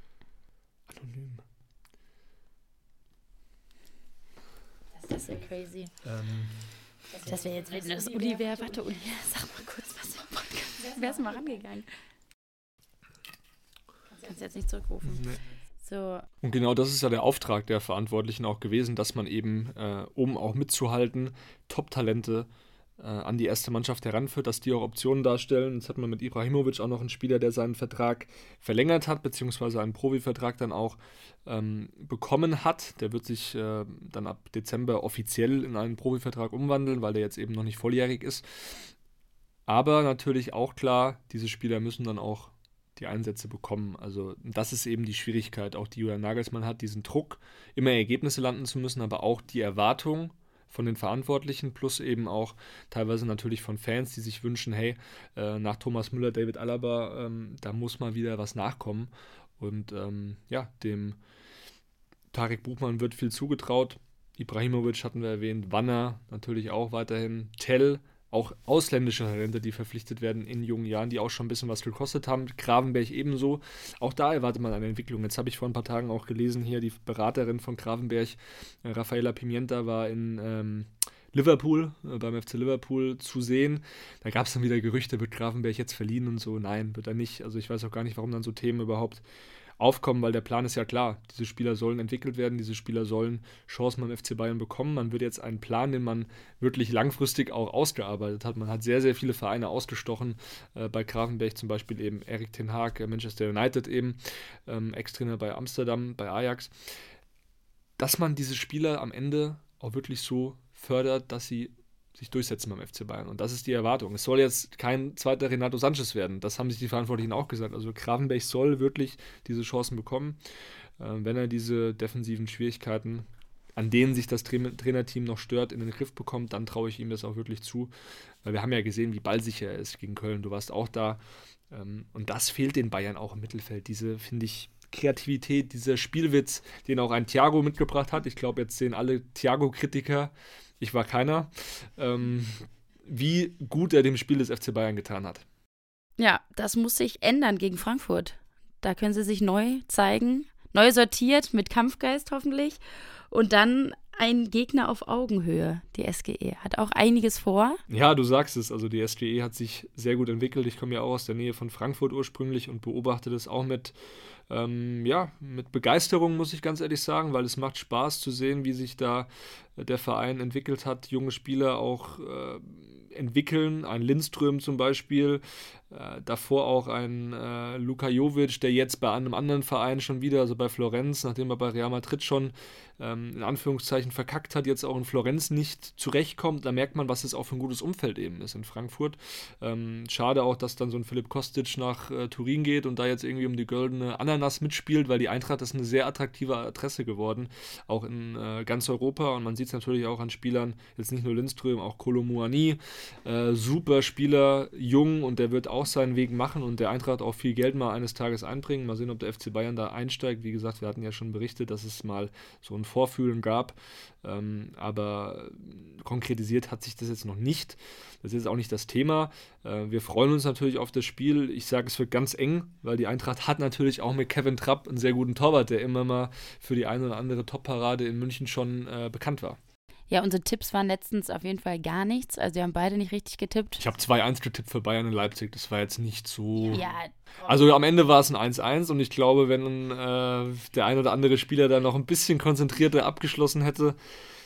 Anonym. Das ist ja crazy. Ähm, das wäre jetzt, wenn das Uli wäre. Warte, Uli, sag mal kurz was im Podcast. Wärst du mal rangegangen? Kannst du jetzt nicht zurückrufen. Nee. So. Und genau das ist ja der Auftrag der Verantwortlichen auch gewesen, dass man eben, äh, um auch mitzuhalten, Top-Talente äh, an die erste Mannschaft heranführt, dass die auch Optionen darstellen. Jetzt hat man mit Ibrahimovic auch noch einen Spieler, der seinen Vertrag verlängert hat, beziehungsweise einen Profivertrag dann auch ähm, bekommen hat. Der wird sich äh, dann ab Dezember offiziell in einen Profivertrag umwandeln, weil der jetzt eben noch nicht volljährig ist. Aber natürlich auch klar, diese Spieler müssen dann auch die Einsätze bekommen. Also das ist eben die Schwierigkeit, auch die Julian Nagelsmann hat, diesen Druck, immer Ergebnisse landen zu müssen, aber auch die Erwartung von den Verantwortlichen, plus eben auch teilweise natürlich von Fans, die sich wünschen, hey, äh, nach Thomas Müller, David Alaba, ähm, da muss mal wieder was nachkommen. Und ähm, ja, dem Tarek Buchmann wird viel zugetraut. Ibrahimovic hatten wir erwähnt, Wanner natürlich auch weiterhin, Tell, auch ausländische Talente, die verpflichtet werden in jungen Jahren, die auch schon ein bisschen was gekostet haben. Gravenberch ebenso. Auch da erwartet man eine Entwicklung. Jetzt habe ich vor ein paar Tagen auch gelesen, hier die Beraterin von Gravenberch, äh, Rafaela Pimienta, war in ähm, Liverpool, äh, beim F C Liverpool zu sehen. Da gab es dann wieder Gerüchte, wird Gravenberch jetzt verliehen und so. Nein, wird er nicht. Also ich weiß auch gar nicht, warum dann so Themen überhaupt aufkommen, weil der Plan ist ja klar. Diese Spieler sollen entwickelt werden, diese Spieler sollen Chancen beim F C Bayern bekommen. Man wird jetzt einen Plan, den man wirklich langfristig auch ausgearbeitet hat. Man hat sehr, sehr viele Vereine ausgestochen. Äh, bei Gravenberch zum Beispiel eben Erik ten Hag, äh, Manchester United eben, ähm, Ex-Trainer bei Amsterdam, bei Ajax. Dass man diese Spieler am Ende auch wirklich so fördert, dass sie sich durchsetzen beim F C Bayern. Und das ist die Erwartung. Es soll jetzt kein zweiter Renato Sanchez werden. Das haben sich die Verantwortlichen auch gesagt. Also Gravenberch soll wirklich diese Chancen bekommen, äh, wenn er diese defensiven Schwierigkeiten, an denen sich das Tra- Trainerteam noch stört, in den Griff bekommt, dann traue ich ihm das auch wirklich zu. Weil wir haben ja gesehen, wie ballsicher er ist gegen Köln. Du warst auch da. Ähm, und das fehlt den Bayern auch im Mittelfeld. Diese, finde ich, Kreativität, dieser Spielwitz, den auch ein Thiago mitgebracht hat. Ich glaube, jetzt sehen alle Thiago-Kritiker, ich war keiner, ähm, wie gut er dem Spiel des F C Bayern getan hat. Ja, das muss sich ändern gegen Frankfurt. Da können sie sich neu zeigen, neu sortiert, mit Kampfgeist hoffentlich. Und dann ein Gegner auf Augenhöhe, die S G E. Hat auch einiges vor. Ja, du sagst es, also die S G E hat sich sehr gut entwickelt. Ich komme ja auch aus der Nähe von Frankfurt ursprünglich und beobachte das auch mit, ähm, ja, mit Begeisterung, muss ich ganz ehrlich sagen, weil es macht Spaß zu sehen, wie sich da der Verein entwickelt hat, junge Spieler auch äh, entwickeln, ein Lindström zum Beispiel, äh, davor auch ein äh, Luka Jovic, der jetzt bei einem anderen Verein schon wieder, also bei Florenz, nachdem er bei Real Madrid schon ähm, in Anführungszeichen verkackt hat, jetzt auch in Florenz nicht zurechtkommt, da merkt man, was es auch für ein gutes Umfeld eben ist in Frankfurt. Ähm, schade auch, dass dann so ein Philipp Kostic nach äh, Turin geht und da jetzt irgendwie um die goldene Ananas mitspielt, weil die Eintracht ist eine sehr attraktive Adresse geworden, auch in äh, ganz Europa, und man sieht es natürlich auch an Spielern, jetzt nicht nur Lindström, auch Kolo Muani, äh, super Spieler, jung, und der wird auch seinen Weg machen und der Eintracht auch viel Geld mal eines Tages einbringen. Mal sehen, ob der F C Bayern da einsteigt. Wie gesagt, wir hatten ja schon berichtet, dass es mal so ein Vorfühlen gab, ähm, aber konkretisiert hat sich das jetzt noch nicht. Das ist jetzt auch nicht das Thema. Äh, wir freuen uns natürlich auf das Spiel. Ich sage, es wird ganz eng, weil die Eintracht hat natürlich auch mit Kevin Trapp einen sehr guten Torwart, der immer mal für die eine oder andere Top-Parade in München schon äh, bekannt war. Ja, unsere Tipps waren letztens auf jeden Fall gar nichts. Also wir haben beide nicht richtig getippt. Ich habe zwei eins getippt für Bayern und Leipzig. Das war jetzt nicht so... Ja. Also am Ende war es ein eins eins und ich glaube, wenn äh, der ein oder andere Spieler da noch ein bisschen konzentrierter abgeschlossen hätte...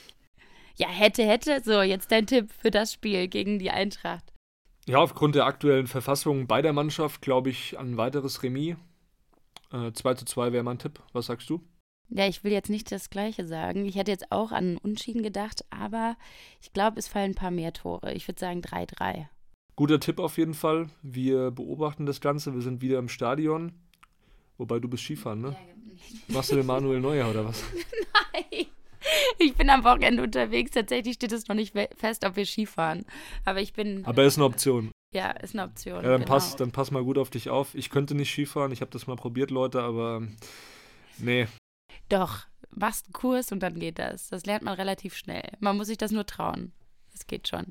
Ja, hätte, hätte. So, jetzt dein Tipp für das Spiel gegen die Eintracht. Ja, aufgrund der aktuellen Verfassung beider Mannschaft glaube ich an ein weiteres Remis. Äh, zwei zu zwei wäre mein Tipp. Was sagst du? Ja, ich will jetzt nicht das Gleiche sagen. Ich hätte jetzt auch an Unentschieden gedacht, aber ich glaube, es fallen ein paar mehr Tore. Ich würde sagen drei drei. Guter Tipp auf jeden Fall. Wir beobachten das Ganze. Wir sind wieder im Stadion. Wobei, du bist Skifahren, ne? Ja, machst du den Manuel Neuer oder was? Nein, ich bin am Wochenende unterwegs. Tatsächlich steht es noch nicht fest, ob wir Skifahren. Aber ich bin... Aber ist eine Option. Ja, ist eine Option. Ja, dann, genau. pass, dann pass mal gut auf dich auf. Ich könnte nicht Skifahren. Ich habe das mal probiert, Leute, aber nee. Doch, machst einen Kurs und dann geht das. Das lernt man relativ schnell. Man muss sich das nur trauen. Das geht schon.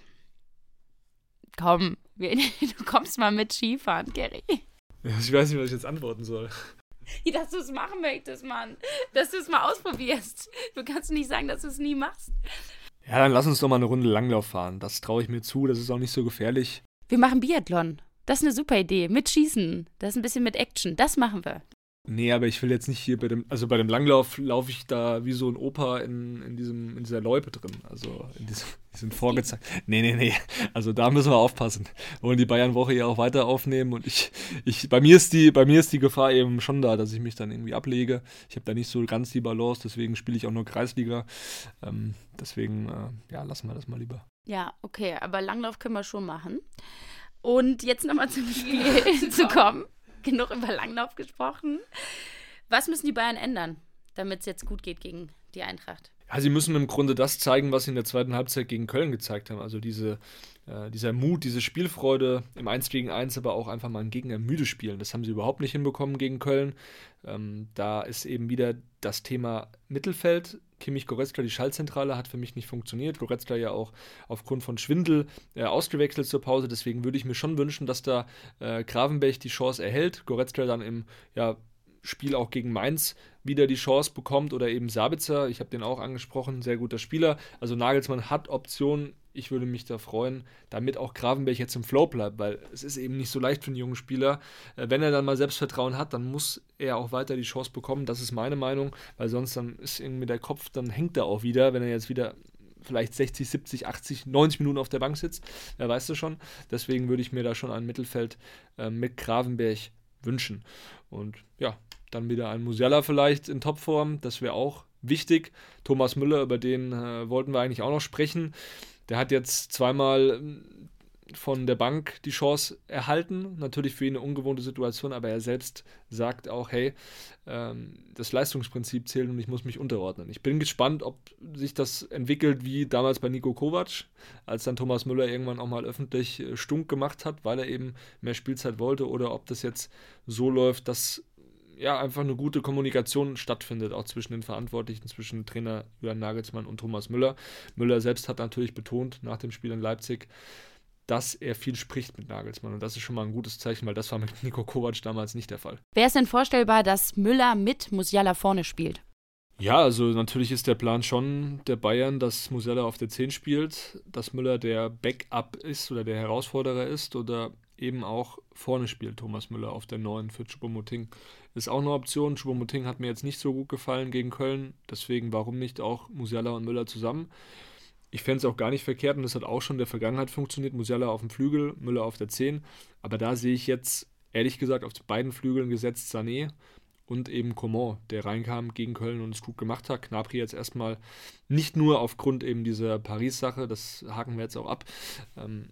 Komm, wir, du kommst mal mit Skifahren, Gary. Ja, ich weiß nicht, was ich jetzt antworten soll. Dass du es machen möchtest, Mann. Dass du es mal ausprobierst. Du kannst nicht sagen, dass du es nie machst. Ja, dann lass uns doch mal eine Runde Langlauf fahren. Das traue ich mir zu. Das ist auch nicht so gefährlich. Wir machen Biathlon. Das ist eine super Idee. Mit Schießen. Das ist ein bisschen mit Action. Das machen wir. Nee, aber ich will jetzt nicht hier bei dem, also bei dem Langlauf laufe ich da wie so ein Opa in, in, diesem, in dieser Loipe drin. Also in diesem, diesem vorgezeigt. Nee, nee, nee. Also da müssen wir aufpassen. Wir wollen die Bayern-Woche ja auch weiter aufnehmen und ich, ich, bei mir ist die, bei mir ist die Gefahr eben schon da, dass ich mich dann irgendwie ablege. Ich habe da nicht so ganz die Balance, deswegen spiele ich auch nur Kreisliga. Ähm, deswegen, äh, ja, lassen wir das mal lieber. Ja, okay, aber Langlauf können wir schon machen. Und jetzt nochmal zum Spiel zu kommen. Genug über Langlauf gesprochen. Was müssen die Bayern ändern, damit es jetzt gut geht gegen die Eintracht? Ja, sie müssen im Grunde das zeigen, was sie in der zweiten Halbzeit gegen Köln gezeigt haben. Also diese, äh, dieser Mut, diese Spielfreude im eins gegen eins, aber auch einfach mal einen Gegner müde spielen. Das haben sie überhaupt nicht hinbekommen gegen Köln. Ähm, da ist eben wieder das Thema Mittelfeld. Kimmich Goretzka, die Schaltzentrale, hat für mich nicht funktioniert. Goretzka ja auch aufgrund von Schwindel äh, ausgewechselt zur Pause. Deswegen würde ich mir schon wünschen, dass da äh, Gravenberch die Chance erhält. Goretzka dann im ja, Spiel auch gegen Mainz wieder die Chance bekommt oder eben Sabitzer. Ich habe den auch angesprochen, sehr guter Spieler. Also Nagelsmann hat Optionen ich würde mich da freuen, damit auch Gravenberch jetzt im Flow bleibt, weil es ist eben nicht so leicht für einen jungen Spieler. Wenn er dann mal Selbstvertrauen hat, dann muss er auch weiter die Chance bekommen. Das ist meine Meinung, weil sonst dann ist irgendwie der Kopf, dann hängt er auch wieder, wenn er jetzt wieder vielleicht sechzig, siebzig, achtzig, neunzig Minuten auf der Bank sitzt. Wer weiß das schon. Deswegen würde ich mir da schon ein Mittelfeld äh, mit Gravenberch wünschen. Und ja, dann wieder ein Musiala vielleicht in Topform. Das wäre auch wichtig. Thomas Müller, über den äh, wollten wir eigentlich auch noch sprechen. Der hat jetzt zweimal von der Bank die Chance erhalten. Natürlich für ihn eine ungewohnte Situation, aber er selbst sagt auch, hey, ähm, das Leistungsprinzip zählt und ich muss mich unterordnen. Ich bin gespannt, ob sich das entwickelt wie damals bei Niko Kovac, als dann Thomas Müller irgendwann auch mal öffentlich stunk gemacht hat, weil er eben mehr Spielzeit wollte, oder ob das jetzt so läuft, dass ja, einfach eine gute Kommunikation stattfindet, auch zwischen den Verantwortlichen, zwischen Trainer Julian Nagelsmann und Thomas Müller. Müller selbst hat natürlich betont nach dem Spiel in Leipzig, dass er viel spricht mit Nagelsmann. Und das ist schon mal ein gutes Zeichen, weil das war mit Niko Kovac damals nicht der Fall. Wäre es denn vorstellbar, dass Müller mit Musiala vorne spielt? Ja, also natürlich ist der Plan schon der Bayern, dass Musiala auf der zehn spielt, dass Müller der Backup ist oder der Herausforderer ist oder eben auch vorne spielt Thomas Müller auf der neun für Choupo-Moting. Ist auch eine Option. Choupo-Moting hat mir jetzt nicht so gut gefallen gegen Köln, deswegen warum nicht auch Musiala und Müller zusammen. Ich fände es auch gar nicht verkehrt und das hat auch schon in der Vergangenheit funktioniert. Musiala auf dem Flügel, Müller auf der zehn. Aber da sehe ich jetzt, ehrlich gesagt, auf beiden Flügeln gesetzt Sané und eben Coman, der reinkam gegen Köln und es gut gemacht hat. Gnabry jetzt erstmal nicht nur aufgrund eben dieser Paris-Sache, das haken wir jetzt auch ab, ähm,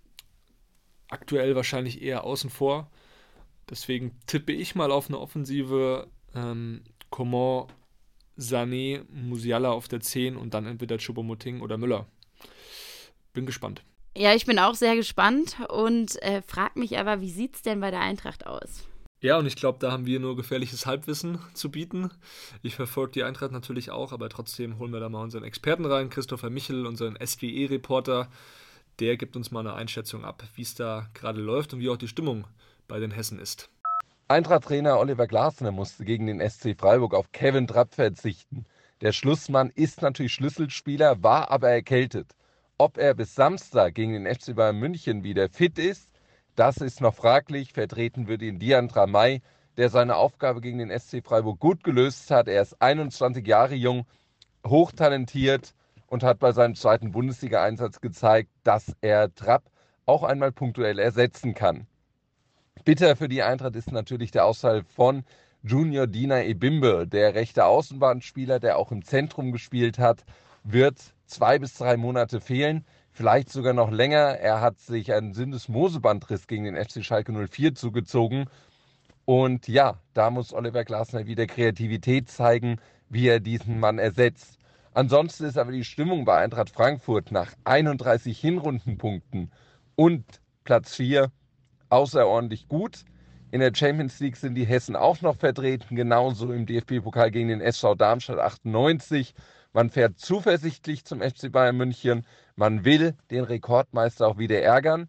aktuell wahrscheinlich eher außen vor. Deswegen tippe ich mal auf eine Offensive ähm, Coman, Sané, Musiala auf der zehn und dann entweder Choupo-Moting oder Müller. Bin gespannt. Ja, ich bin auch sehr gespannt und äh, frage mich aber, wie sieht es denn bei der Eintracht aus? Ja, und ich glaube, da haben wir nur gefährliches Halbwissen zu bieten. Ich verfolge die Eintracht natürlich auch, aber trotzdem holen wir da mal unseren Experten rein, Christopher Michel, unseren S W E-Reporter. Der gibt uns mal eine Einschätzung ab, wie es da gerade läuft und wie auch die Stimmung bei den Hessen ist. Eintracht-Trainer Oliver Glasner musste gegen den S C Freiburg auf Kevin Trapp verzichten. Der Schlussmann ist natürlich Schlüsselspieler, war aber erkältet. Ob er bis Samstag gegen den F C Bayern München wieder fit ist, das ist noch fraglich. Vertreten wird ihn Diandra May, der seine Aufgabe gegen den S C Freiburg gut gelöst hat. Er ist einundzwanzig Jahre jung, hochtalentiert und hat bei seinem zweiten Bundesliga-Einsatz gezeigt, dass er Trapp auch einmal punktuell ersetzen kann. Bitter für die Eintracht ist natürlich der Ausfall von Junior Dina Ebimbe, der rechte Außenbahnspieler, der auch im Zentrum gespielt hat, wird zwei bis drei Monate fehlen, vielleicht sogar noch länger. Er hat sich einen Syndesmosebandriss gegen den F C Schalke null vier zugezogen. Und ja, da muss Oliver Glasner wieder Kreativität zeigen, wie er diesen Mann ersetzt. Ansonsten ist aber die Stimmung bei Eintracht Frankfurt nach einunddreißig Hinrundenpunkten und Platz vier außerordentlich gut. In der Champions League sind die Hessen auch noch vertreten, genauso im D F B-Pokal gegen den S V Darmstadt achtundneunzig. Man fährt zuversichtlich zum F C Bayern München. Man will den Rekordmeister auch wieder ärgern.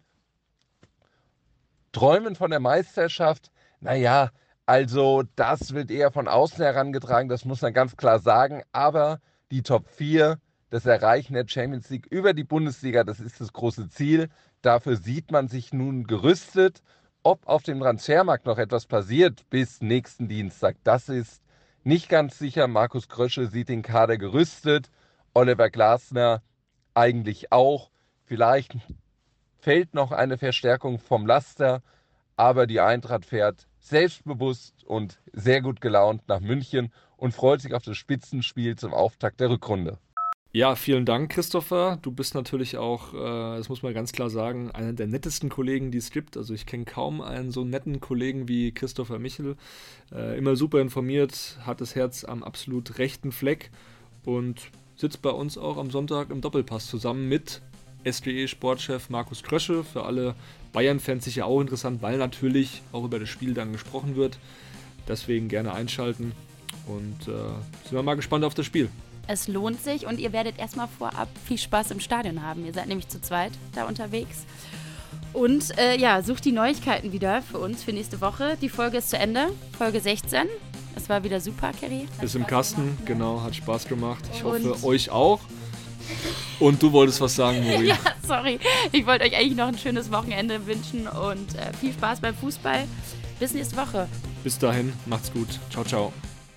Träumen von der Meisterschaft, naja, also das wird eher von außen herangetragen, das muss man ganz klar sagen. Aber die Top vier, das Erreichen der Champions League über die Bundesliga, das ist das große Ziel. Dafür sieht man sich nun gerüstet. Ob auf dem Transfermarkt noch etwas passiert bis nächsten Dienstag, das ist nicht ganz sicher. Markus Krösche sieht den Kader gerüstet, Oliver Glasner eigentlich auch. Vielleicht fällt noch eine Verstärkung vom Laster, aber die Eintracht fährt selbstbewusst und sehr gut gelaunt nach München und freut sich auf das Spitzenspiel zum Auftakt der Rückrunde. Ja, vielen Dank, Christopher. Du bist natürlich auch, äh, das muss man ganz klar sagen, einer der nettesten Kollegen, die es gibt. Also ich kenne kaum einen so netten Kollegen wie Christopher Michel. Äh, immer super informiert, hat das Herz am absolut rechten Fleck und sitzt bei uns auch am Sonntag im Doppelpass zusammen mit S W E-Sportchef Markus Krösche. Für alle Bayern-Fans sicher auch interessant, weil natürlich auch über das Spiel dann gesprochen wird. Deswegen gerne einschalten und äh, sind wir mal gespannt auf das Spiel. Es lohnt sich und ihr werdet erstmal vorab viel Spaß im Stadion haben. Ihr seid nämlich zu zweit da unterwegs. Und äh, ja, sucht die Neuigkeiten wieder für uns für nächste Woche. Die Folge ist zu Ende, Folge sechzehn. Es war wieder super, Kerry. Ist im Kasten, gemacht, ne? Genau, hat Spaß gemacht. Ich und hoffe, euch auch. Und du wolltest was sagen, Mori? Ja, sorry. Ich wollte euch eigentlich noch ein schönes Wochenende wünschen und äh, viel Spaß beim Fußball. Bis nächste Woche. Bis dahin, macht's gut. Ciao, ciao.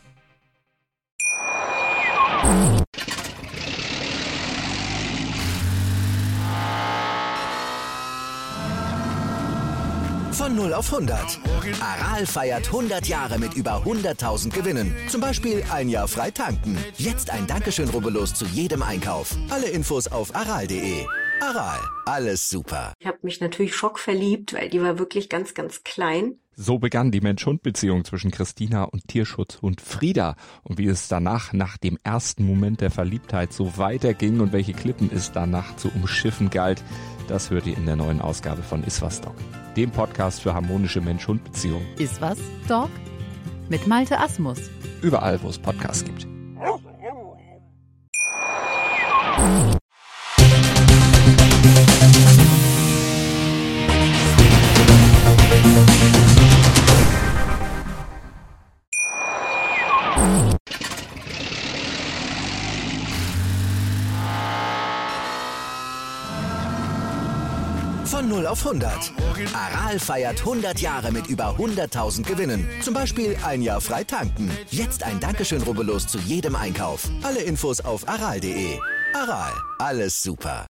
Von null auf hundert. Aral feiert hundert Jahre mit über hunderttausend Gewinnen. Zum Beispiel ein Jahr frei tanken. Jetzt ein Dankeschön, rubbellos zu jedem Einkauf. Alle Infos auf aral punkt de. Aral, alles super. Ich habe mich natürlich schockverliebt, weil die war wirklich ganz, ganz klein. So begann die Mensch-Hund-Beziehung zwischen Christina und Tierschutzhund Frieda. Und wie es danach, nach dem ersten Moment der Verliebtheit, so weiterging und welche Klippen es danach zu umschiffen galt, das hört ihr in der neuen Ausgabe von Iswas Dog, dem Podcast für harmonische Mensch-Hund-Beziehungen. Iswas Dog? Mit Malte Asmus. Überall, wo es Podcasts gibt. Von null auf hundert. Aral feiert hundert Jahre mit über hunderttausend Gewinnen. Zum Beispiel ein Jahr frei tanken. Jetzt ein Dankeschön, rubbellos zu jedem Einkauf. Alle Infos auf aral punkt de. Aral, alles super.